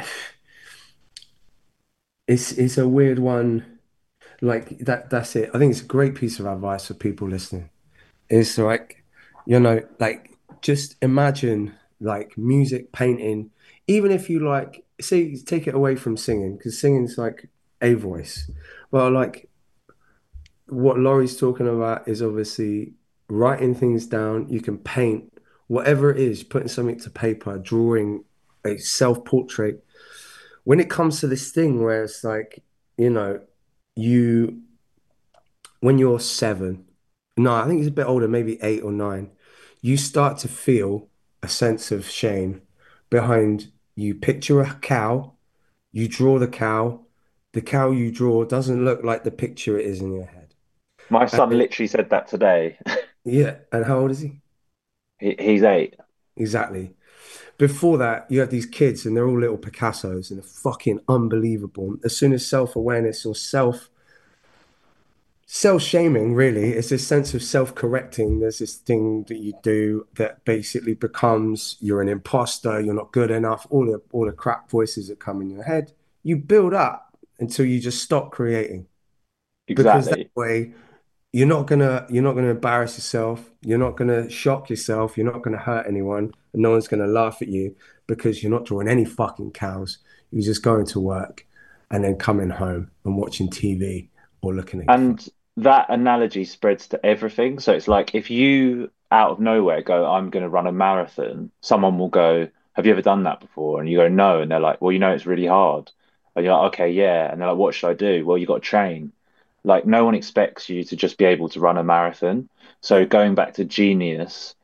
it's it's a weird one. Like that that's it. I think it's a great piece of advice for people listening. It's like, you know, like just imagine like music, painting, even if you like say take it away from singing, because singing's like a voice. Well, like what Laurie's talking about is obviously writing things down. You can paint whatever it is, putting something to paper, drawing a self-portrait. When it comes to this thing where it's like, you know, you when you're seven, no, I think it's a bit older, maybe eight or nine, you start to feel a sense of shame behind you picture a cow, you draw the cow, the cow you draw doesn't look like the picture it is in your head. My And son it, literally said that today. yeah, and how old is he? He, he's eight. Exactly. Before that, you have these kids and they're all little Picassos and they're fucking unbelievable. As soon as self-awareness or self self-shaming, really, is this sense of self-correcting. There's this thing that you do that basically becomes you're an imposter, you're not good enough, all the all the crap voices that come in your head. You build up until you just stop creating. Because that Exactly. way you're not gonna you're not gonna embarrass yourself, you're not gonna shock yourself, you're not gonna hurt anyone, and no one's gonna laugh at you because you're not drawing any fucking cows. You're just going to work and then coming home and watching T V or looking at your phone. And that analogy spreads to everything. So it's like if you out of nowhere go, I'm going to run a marathon, someone will go, have you ever done that before? And you go, no. And they're like, well, you know, it's really hard. And you're like, okay, yeah. And they're like, what should I do? Well, you got to train. Like, no one expects you to just be able to run a marathon. So Yeah. going back to genius,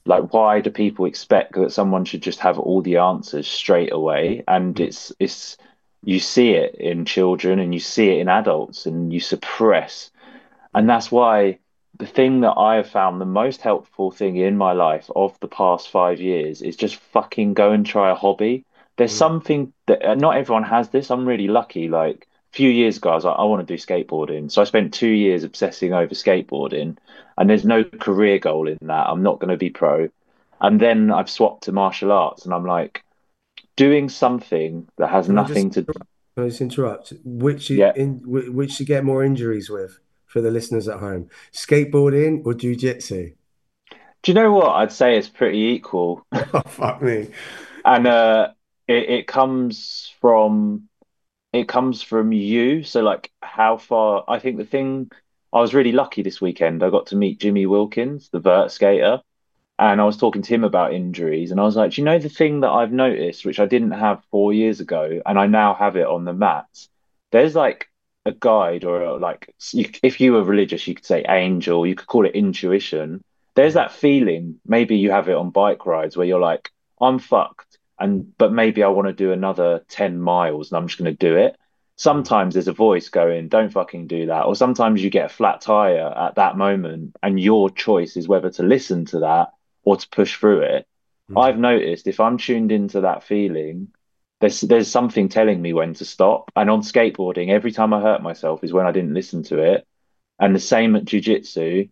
Like, why do people expect that someone should just have all the answers straight away? And Mm. it's it's you see it in children and you see it in adults and you suppress. And Mm. that's why the thing that I have found the most helpful thing in my life of the past five years is just fucking go and try a hobby. There's Mm. something that uh, not everyone has this. I'm really lucky. Like a few years ago, I was like, I want to do skateboarding. So I spent two years obsessing over skateboarding, and there's no career goal in that. I'm not going to be pro. And then I've swapped to martial arts, and I'm like doing something that has Can I just nothing to, can I just interrupt? Which you- yeah. in wh- which you get more injuries with for the listeners at home, skateboarding or jujitsu? Do you know what? I'd say it's pretty equal. Oh, fuck me. And uh it, it comes from it comes from you. So like how far I think the thing I was really lucky this weekend. I got to meet Jimmy Wilkins, the vert skater, and I was talking to him about injuries. And I was like, do you know the thing that I've noticed, which I didn't have four years ago, and I now have it on the mats? There's like a guide or a, like you, if you were religious, you could say angel, you could call it intuition. There's Mm. that feeling, maybe you have it on bike rides where you're like, I'm fucked, and but maybe I want to do another ten miles and I'm just going to do it. Mm. Sometimes there's a voice going, don't fucking do that. Or sometimes you get a flat tire at that moment, and your choice is whether to listen to that or to push through it. I've Mm. noticed if I'm tuned into that feeling, there's there's something telling me when to stop. And on skateboarding, every time I hurt myself is when I didn't listen to it. And the same at jujitsu.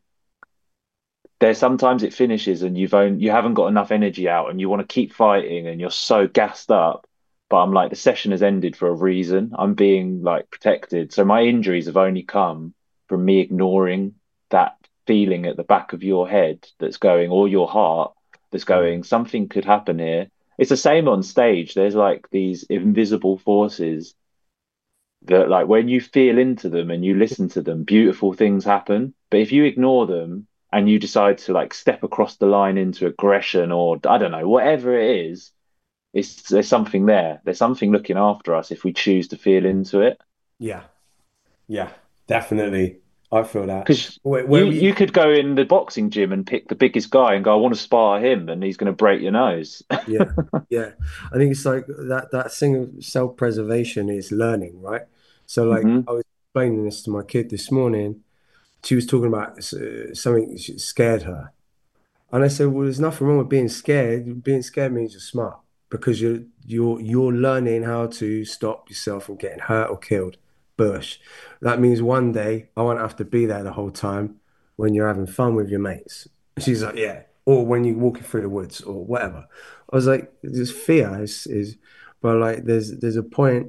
There's sometimes it finishes and you've own, you haven't got enough energy out and you want to keep fighting and you're so gassed up. But I'm like, the session has ended for a reason. I'm being like protected. So my injuries have only come from me ignoring that feeling at the back of your head that's going, or your heart that's Mm. going, something could happen here. It's the same on stage. There's like these invisible forces that, like, when you feel into them and you listen to them, beautiful things happen. But if you ignore them and you decide to like step across the line into aggression or I don't know, whatever it is, it's there's something there. There's something looking after us if we choose to feel into it. Yeah, yeah, definitely. I feel that. Because Where, you where you we, could go in the boxing gym and pick the biggest guy and go, I want to spar him, and he's going to break your nose. yeah, yeah. I think it's like that that thing of self-preservation is learning, right? So like Hmm. I was explaining this to my kid this morning. She was talking about uh, something that scared her. And I said, well, there's nothing wrong with being scared. Being scared means you're smart because you're you're you're learning how to stop yourself from getting hurt or killed. Bush. That means one day I won't have to be there the whole time when you're having fun with your mates. She's like, yeah. Or when you're walking through the woods or whatever. I was like, there's fear is is but like there's there's a point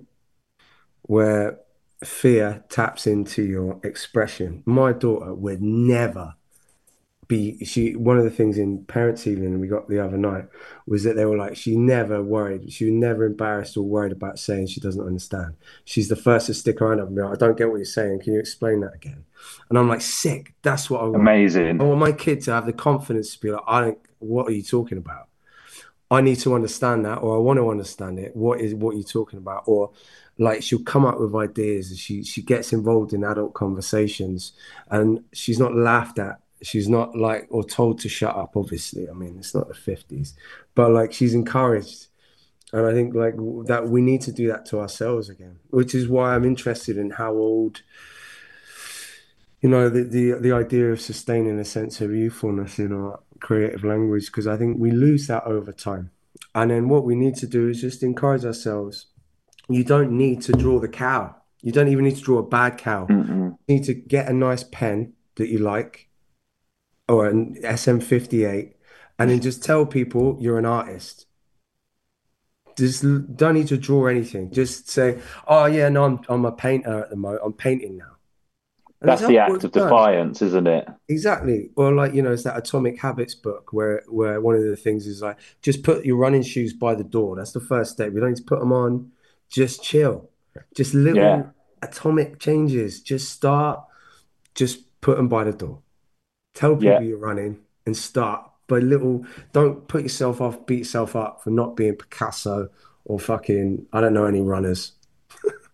where fear taps into your expression. My daughter would never be she one of the things in parents evening we got the other night was that they were like she never worried she was never embarrassed or worried about saying she doesn't understand. She's the first to stick around and be like, I don't get what you're saying, can you explain that again? And I'm like, sick, that's what I want. I Amazing. want my kid to have the confidence to be like, I don't, what are you talking about? I need to understand that, or I want to understand it. What is what you're talking about? Or like she'll come up with ideas. She she gets involved in adult conversations, and she's not laughed at. She's not like or told to shut up. Obviously, I mean it's not the fifties, but like she's encouraged, and I think like that we need to do that to ourselves again. Which is why I'm interested in how old, you know, the the the idea of sustaining a sense of youthfulness in our creative language, because I think we lose that over time. And then what we need to do is just encourage ourselves. You don't need to draw the cow. You don't even need to draw a bad cow. Mm-mm. You need to get a nice pen that you like or an S M fifty-eight and then just tell people you're an artist. Just l- don't need to draw anything. Just say, "Oh yeah, no, I'm I'm a painter at the moment. I'm painting now." And then That's tell the people act it's of done. defiance, isn't it? Exactly. Or like, you know, it's that Atomic Habits book where where one of the things is like just put your running shoes by the door. That's the first step. You don't need to put them on. Just chill. Just Yeah. little atomic changes. Just start. Just put them by the door. Tell Yeah. people you're running and start. But little, don't put yourself off, beat yourself up for not being Picasso or fucking, I don't know any runners.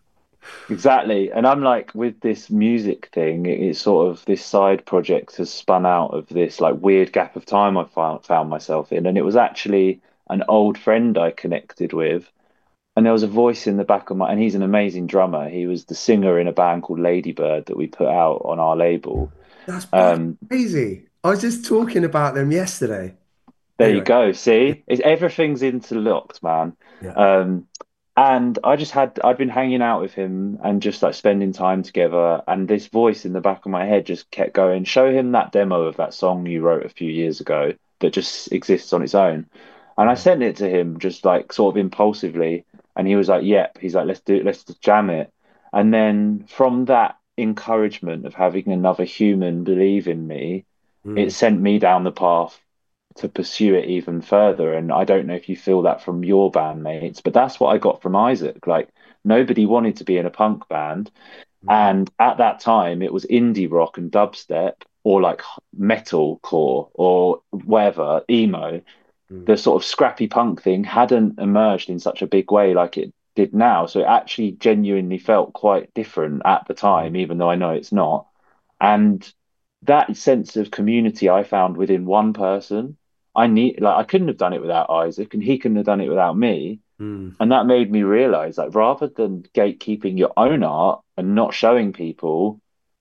Exactly. And I'm like, with this music thing, it- it's sort of this side project has spun out of this like weird gap of time I found found myself in. And it was actually an old friend I connected with. And there was a voice in the back of my, and he's an amazing drummer. He was the singer in a band called Ladybird that we put out on our label. That's fucking Um, crazy. I was just talking about them yesterday. There you Anyway, go. See, it's, everything's interlocked, man. yeah. Um, and I just had, I'd been hanging out with him and just like spending time together. And this voice in the back of my head just kept going, show him that demo of that song you wrote a few years ago that just exists on its own. And I Yeah. sent it to him just like sort of impulsively. And he was like, yep. He's like, let's do it. Let's just jam it. And then from that encouragement of having another human believe in me, it Mm, sent me down the path to pursue it even further. And I don't know if you feel that from your bandmates, but that's what I got from Isaac. Like nobody wanted to be in a punk band. mm, And at that time, it was indie rock and dubstep or like metal core or whatever, emo. mm, The sort of scrappy punk thing hadn't emerged in such a big way like it did now. So it actually genuinely felt quite different at the mm, time, even though I know it's not. And that sense of community I found within one person, I need like I couldn't have done it without Isaac, and he couldn't have done it without me. mm, And that made me realize like rather than gatekeeping your own art and not showing people,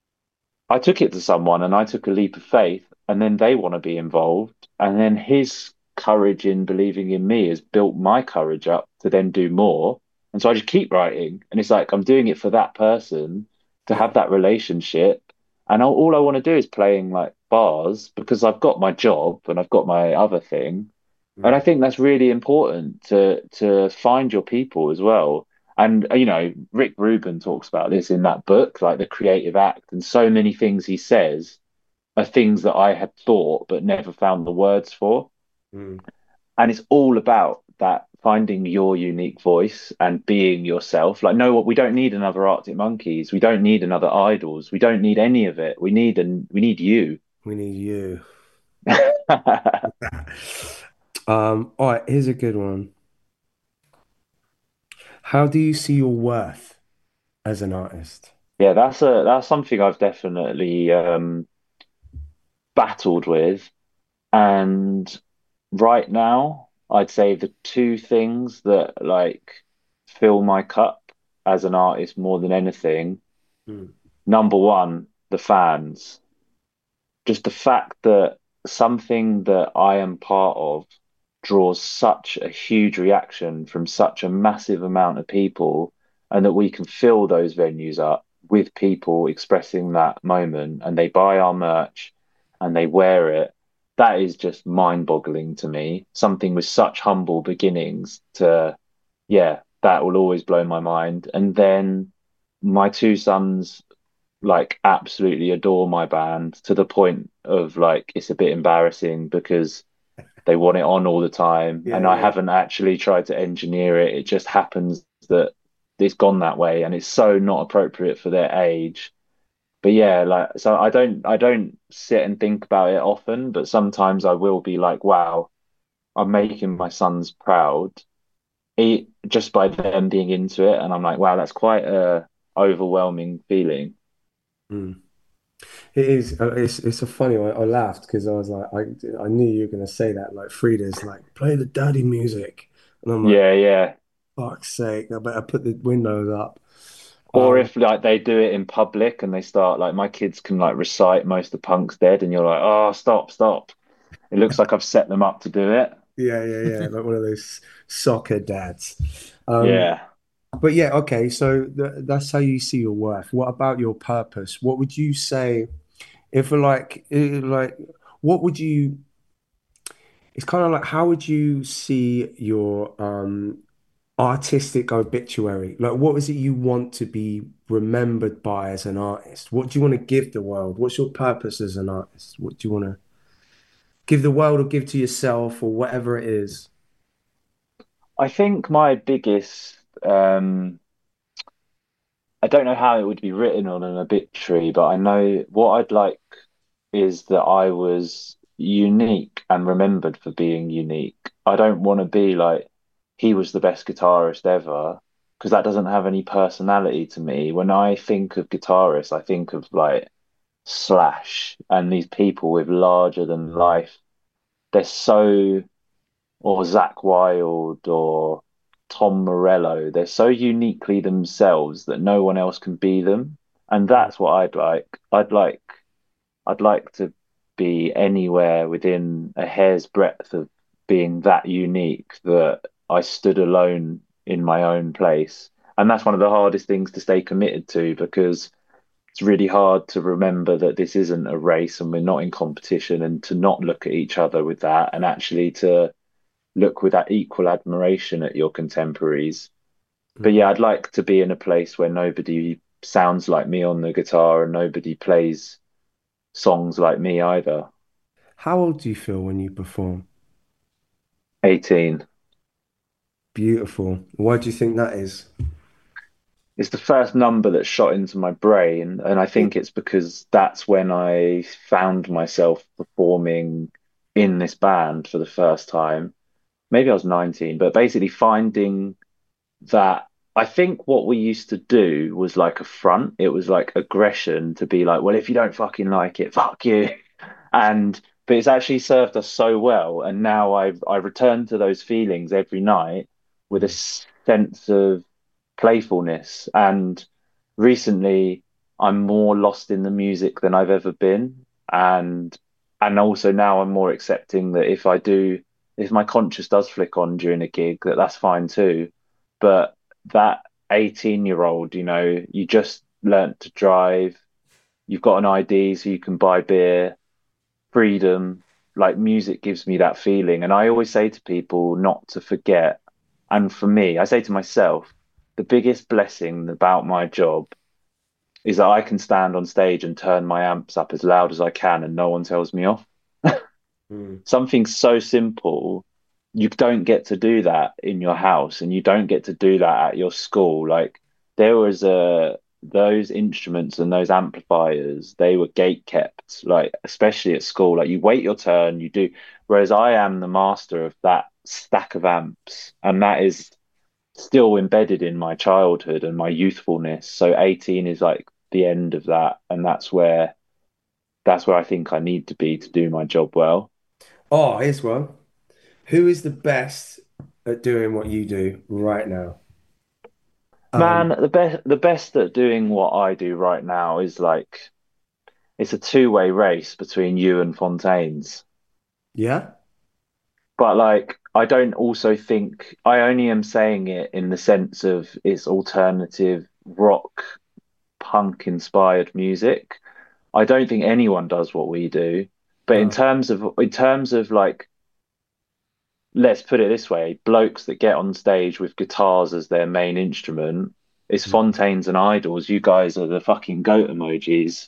I took it to someone and I took a leap of faith, and then they want to be involved. And then his courage in believing in me has built my courage up to then do more. And so I just keep writing. And it's like I'm doing it for that person to yeah. have that relationship. And all, all I want to do is playing like bars because I've got my job and I've got my other thing. And I Mm, think that's really important to to find your people as well. And uh, you know, Rick Rubin talks about this in that book, like the creative act, and so many things he says are things that I had thought but never found the words for. mm. And it's all about that finding your unique voice and being yourself. Like, no, what we don't need another Arctic Monkeys, we don't need another Idols, we don't need any of it. We need and we need you. We need you. Um, all right, here's a good one. How do you see your worth as an artist? Yeah, that's a that's something I've definitely um battled with. And right now, I'd say the two things that like fill my cup as an artist more than anything, Mm, number one, the fans. Just the fact that something that I am part of draws such a huge reaction from such a massive amount of people, and that we can fill those venues up with people expressing that moment and they buy our merch and they wear it. That is just mind-boggling to me. Something with such humble beginnings to, yeah, that will always blow my mind. And then my two sons like absolutely adore my band to the point of like it's a bit embarrassing because they want it on all the time yeah, and I yeah. haven't actually tried to engineer it. It just happens that it's gone that way and it's so not appropriate for their age. But yeah, like so I don't I don't sit and think about it often, but sometimes I will be like, wow, I'm making my sons proud e- just by them being into it. And I'm like, wow, that's quite a overwhelming feeling. Mm. It is. uh, It's it's a funny one. I laughed because I was like, I I knew you were gonna say that. Like Frida's like, play the daddy music, and I'm like, Yeah, yeah. fuck's sake, I better put the windows up. Or Um, if like they do it in public and they start like my kids can like recite most of Punk's Dead and you're like, oh, stop, stop. It looks like I've set them up to do it. yeah, yeah, yeah, like one of those soccer dads. Um, Yeah. but yeah, okay. So th that's how you see your worth. What about your purpose? What would you say if like eh, like what would you? It's kind of like how would you see your um artistic obituary? Like, what is it you want to be remembered by as an artist? What do you want to give the world? What's your purpose as an artist? What do you want to give the world or give to yourself or whatever it is? I think my biggest um I don't know how it would be written on an obituary, but I know what I'd like is that I was unique and remembered for being unique. I don't want to be like he was the best guitarist ever. because that doesn't have any personality to me. When I think of guitarists, I think of like Slash and these people with larger than life. They're so, or Zach Wild or Tom Morello, they're so uniquely themselves that no one else can be them. And Mm. that's what I'd like. I'd like I'd like to be anywhere within a hair's breadth of being that unique that I stood alone in my own place. And that's one of the hardest things to stay committed to because it's really hard to remember that this isn't a race and we're not in competition and to not look at each other with that and actually to look with that equal admiration at your contemporaries. But yeah, Mm. I'd like to be in a place where nobody sounds like me on the guitar and nobody plays songs like me either. How old do you feel when you perform? eighteen. Beautiful. Why do you think that is? It's the first number that shot into my brain, and I think it's because that's when I found myself performing in this band for the first time. Maybe I was nineteen, but basically finding that I think what we used to do was like a front. It was like aggression to be like, well, if you don't fucking like it, fuck you. And but it's actually served us so well. And now I've I return to those feelings every night with a Mm. sense of playfulness. And recently I'm more lost in the music than I've ever been. And and also now I'm more accepting that if I do if my conscience does flick on during a gig, that that's fine too. But that eighteen year old, you know, you just learnt to drive, you've got an I D so you can buy beer, freedom, like music gives me that feeling. And I always say to people not to forget. And for me, I say to myself, the biggest blessing about my job is that I can stand on stage and turn my amps up as loud as I can and no one tells me off. Mm. Something so simple, you don't get to do that in your house and you don't get to do that at your school. Like there was a those instruments and those amplifiers, they were gate kept, like especially at school. Like you wait your turn, you do. Whereas I am the master of that stack of amps, and that is still embedded in my childhood and my youthfulness. So eighteen is like the end of that, and that's where that's where I think I need to be to do my job well. Oh, here's one. Who is the best at doing what you do right now? Man, Um, the best the best at doing what I do right now is like it's a two-way race between you and Fontaine's. yeah. But like I don't also think I only am saying it in the sense of it's alternative rock punk inspired music. I don't think anyone does what we do. But in No. terms of in terms of like let's put it this way, blokes that get on stage with guitars as their main instrument, it's Mm. Fontaines and Idols. You guys are the fucking goat emojis.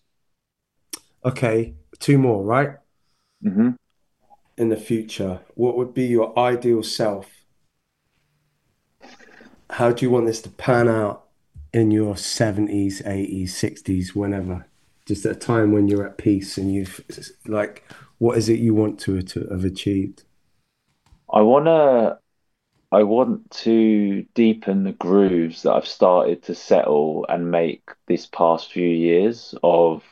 Okay, two more, right? Hmm. In the future, what would be your ideal self? How do you want this to pan out in your seventies, eighties, sixties, whenever? Just at a time when you're at peace and you've like, what is it you want to, to have achieved? I wanna I want to deepen the grooves that I've started to settle and make this past few years of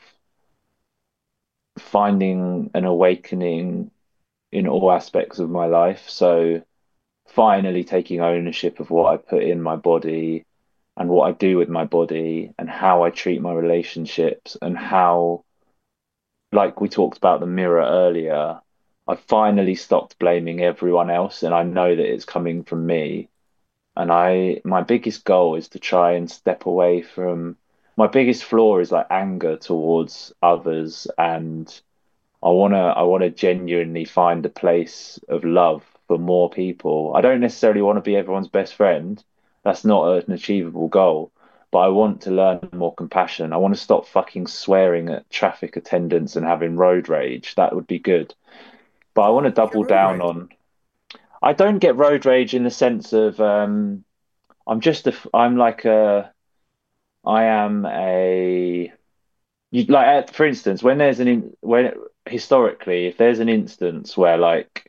finding an awakening in all aspects of my life. So finally taking ownership of what I put in my body and what I do with my body and how I treat my relationships and how, like we talked about the mirror earlier, I finally stopped blaming everyone else and I know that it's coming from me. And I, my biggest goal is to try and step away from my biggest flaw is like anger towards others and I wanna I wanna genuinely find a place of love for more people. I don't necessarily want to be everyone's best friend. That's not an achievable goal. But I want to learn more compassion. I want to stop fucking swearing at traffic attendants and having road rage. That would be good. But I want to You get double road down rage. on. I don't get road rage in the sense of um, I'm just a. I'm like a. I am a. You like uh, for instance when there's an in when historically if there's an instance where like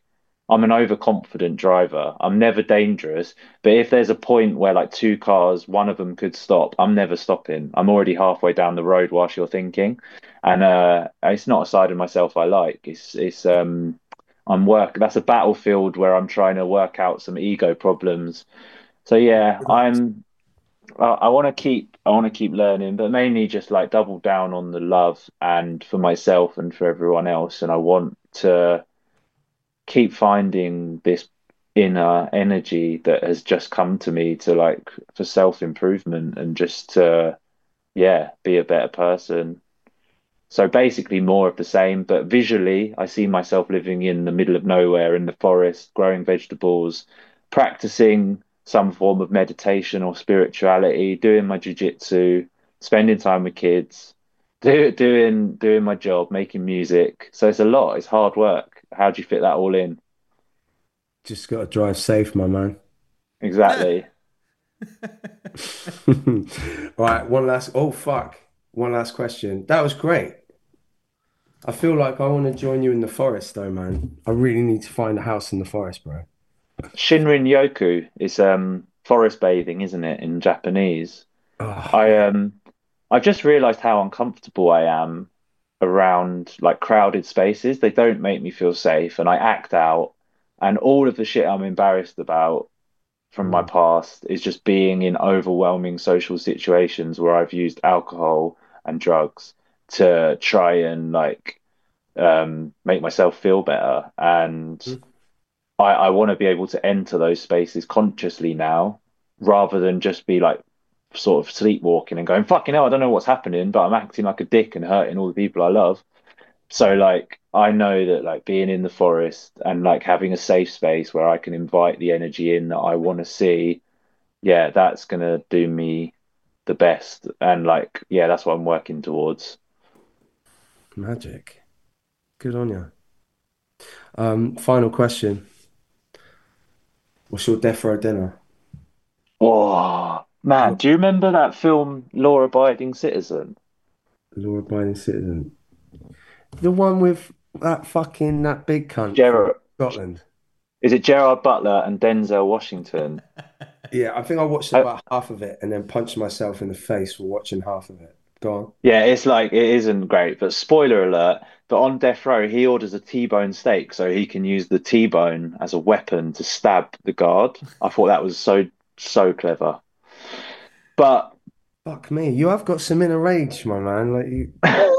I'm an overconfident driver. I'm never dangerous, but if there's a point where like two cars, one of them could stop, I'm never stopping. I'm already halfway down the road whilst you're thinking, and uh, it's not a side of myself I like. It's it's um, I'm work. That's a battlefield where I'm trying to work out some ego problems. So yeah, I'm. I, I want to keep. I want to keep learning, but mainly just like double down on the love and for myself and for everyone else. And I want to keep finding this inner energy that has just come to me to like for self improvement and just to yeah be a better person. So basically more of the same, but visually I see myself living in the middle of nowhere in the forest, growing vegetables, practicing some form of meditation or spirituality, doing my jujitsu, spending time with kids, do, doing doing my job, making music. So it's a lot, it's hard work. How do you fit that all in? Just got to drive safe, my man. Exactly. All right, one last. Oh, fuck. One last question. That was great. I feel like I want to join you in the forest, though, man. I really need to find a house in the forest, bro. Shinrin Yoku is um forest bathing, isn't it, in Japanese? Oh, I um I've just realized how uncomfortable I am around like crowded spaces. They don't make me feel safe and I act out and all of the shit I'm embarrassed about from my mm, past is just being in overwhelming social situations where I've used alcohol and drugs to try and like um make myself feel better. And mm. I, I want to be able to enter those spaces consciously now rather than just be like sort of sleepwalking and going, fucking hell, I don't know what's happening, but I'm acting like a dick and hurting all the people I love. So like I know that like being in the forest and like having a safe space where I can invite the energy in that I want to see, yeah, that's gonna do me the best. And like, yeah, that's what I'm working towards. Magic. Good on you. Um, final question. What's your death row dinner? Oh man, do you remember that film Law Abiding Citizen? Law-abiding citizen. The one with that fucking that big cunt from Gerard, Scotland. is it Gerard Butler and Denzel Washington? Yeah, I think I watched I, about half of it and then punched myself in the face for watching half of it. Go on. Yeah, it's like it isn't great, but spoiler alert, but on death row he orders a T-bone steak so he can use the T-bone as a weapon to stab the guard. I thought that was so so clever. But Fuck me, you have got some inner rage, my man. Like you,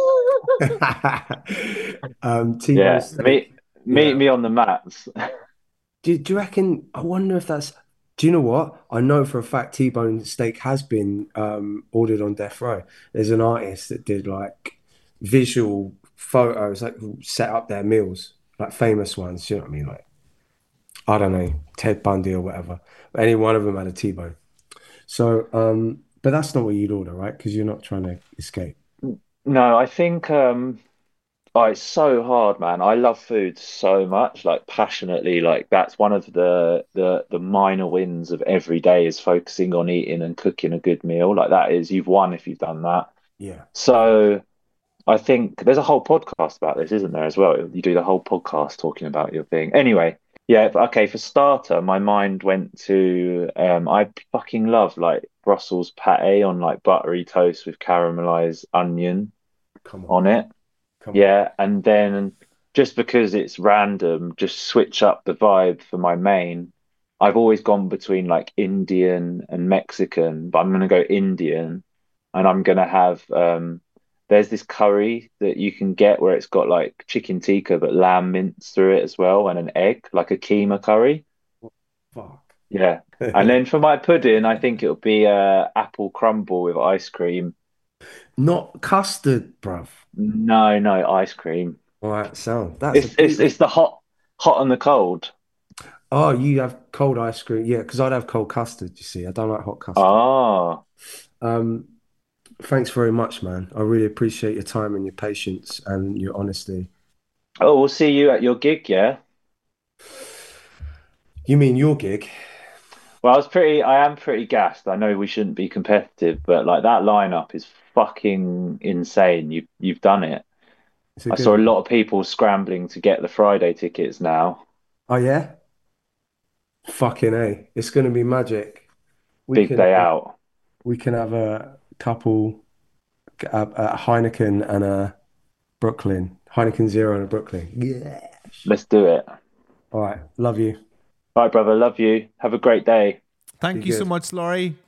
um, T-bone yeah, steak. meet meet Yeah. me on the mats. Do, do you reckon? I wonder if that's. Do you know what? I know for a fact T-bone steak has been um, ordered on death row. There's an artist that did like visual photos, like set up their meals, like famous ones. You know what I mean? Like I don't know, Ted Bundy or whatever. But any one of them had a T-bone. So, um, but that's not what you'd order, right? Because you're not trying to escape. No, I think um oh, it's so hard, man. I love food so much, like passionately. Like that's one of the the the minor wins of every day is focusing on eating and cooking a good meal. Like that is you've won if you've done that. Yeah. So I think there's a whole podcast about this, isn't there, as well? You do the whole podcast talking about your thing. Anyway, yeah, but okay, for starter, my mind went to um I fucking love like Brussels pate on like buttery toast with caramelized onion Come on, on man. it. Come on. Yeah, and then just because it's random, just switch up the vibe for my main. I've always gone between like Indian and Mexican, but I'm gonna go Indian, and I'm gonna have um. There's this curry that you can get where it's got like chicken tikka but lamb mince through it as well, and an egg, like a keema curry. Fuck. Yeah, and then for my pudding, I think it'll be uh apple crumble with ice cream. Not custard, bruv. No, no, ice cream. All right, sound. That's a It's it's beautiful. it's the hot hot and the cold. Oh, you have cold ice cream. Yeah, because I'd have cold custard, you see. I don't like hot custard. Ah, Um, thanks very much, man. I really appreciate your time and your patience and your honesty. oh, we'll see you at your gig, yeah. You mean your gig? Well, I was pretty, I am pretty gassed. I know we shouldn't be competitive, but like that lineup is fucking insane. You you've done it. It's a I good saw a one. lot of people scrambling to get the Friday tickets now. Oh yeah, fucking a, it's gonna be magic. We Big can day um, out. we can have a couple, a, a Heineken and a Brooklyn, Heineken Zero and a Brooklyn. Yeah. Let's do it. All right, love you. All right, brother. Love you. Have a great day. Be Thank you so good. much, Laurie.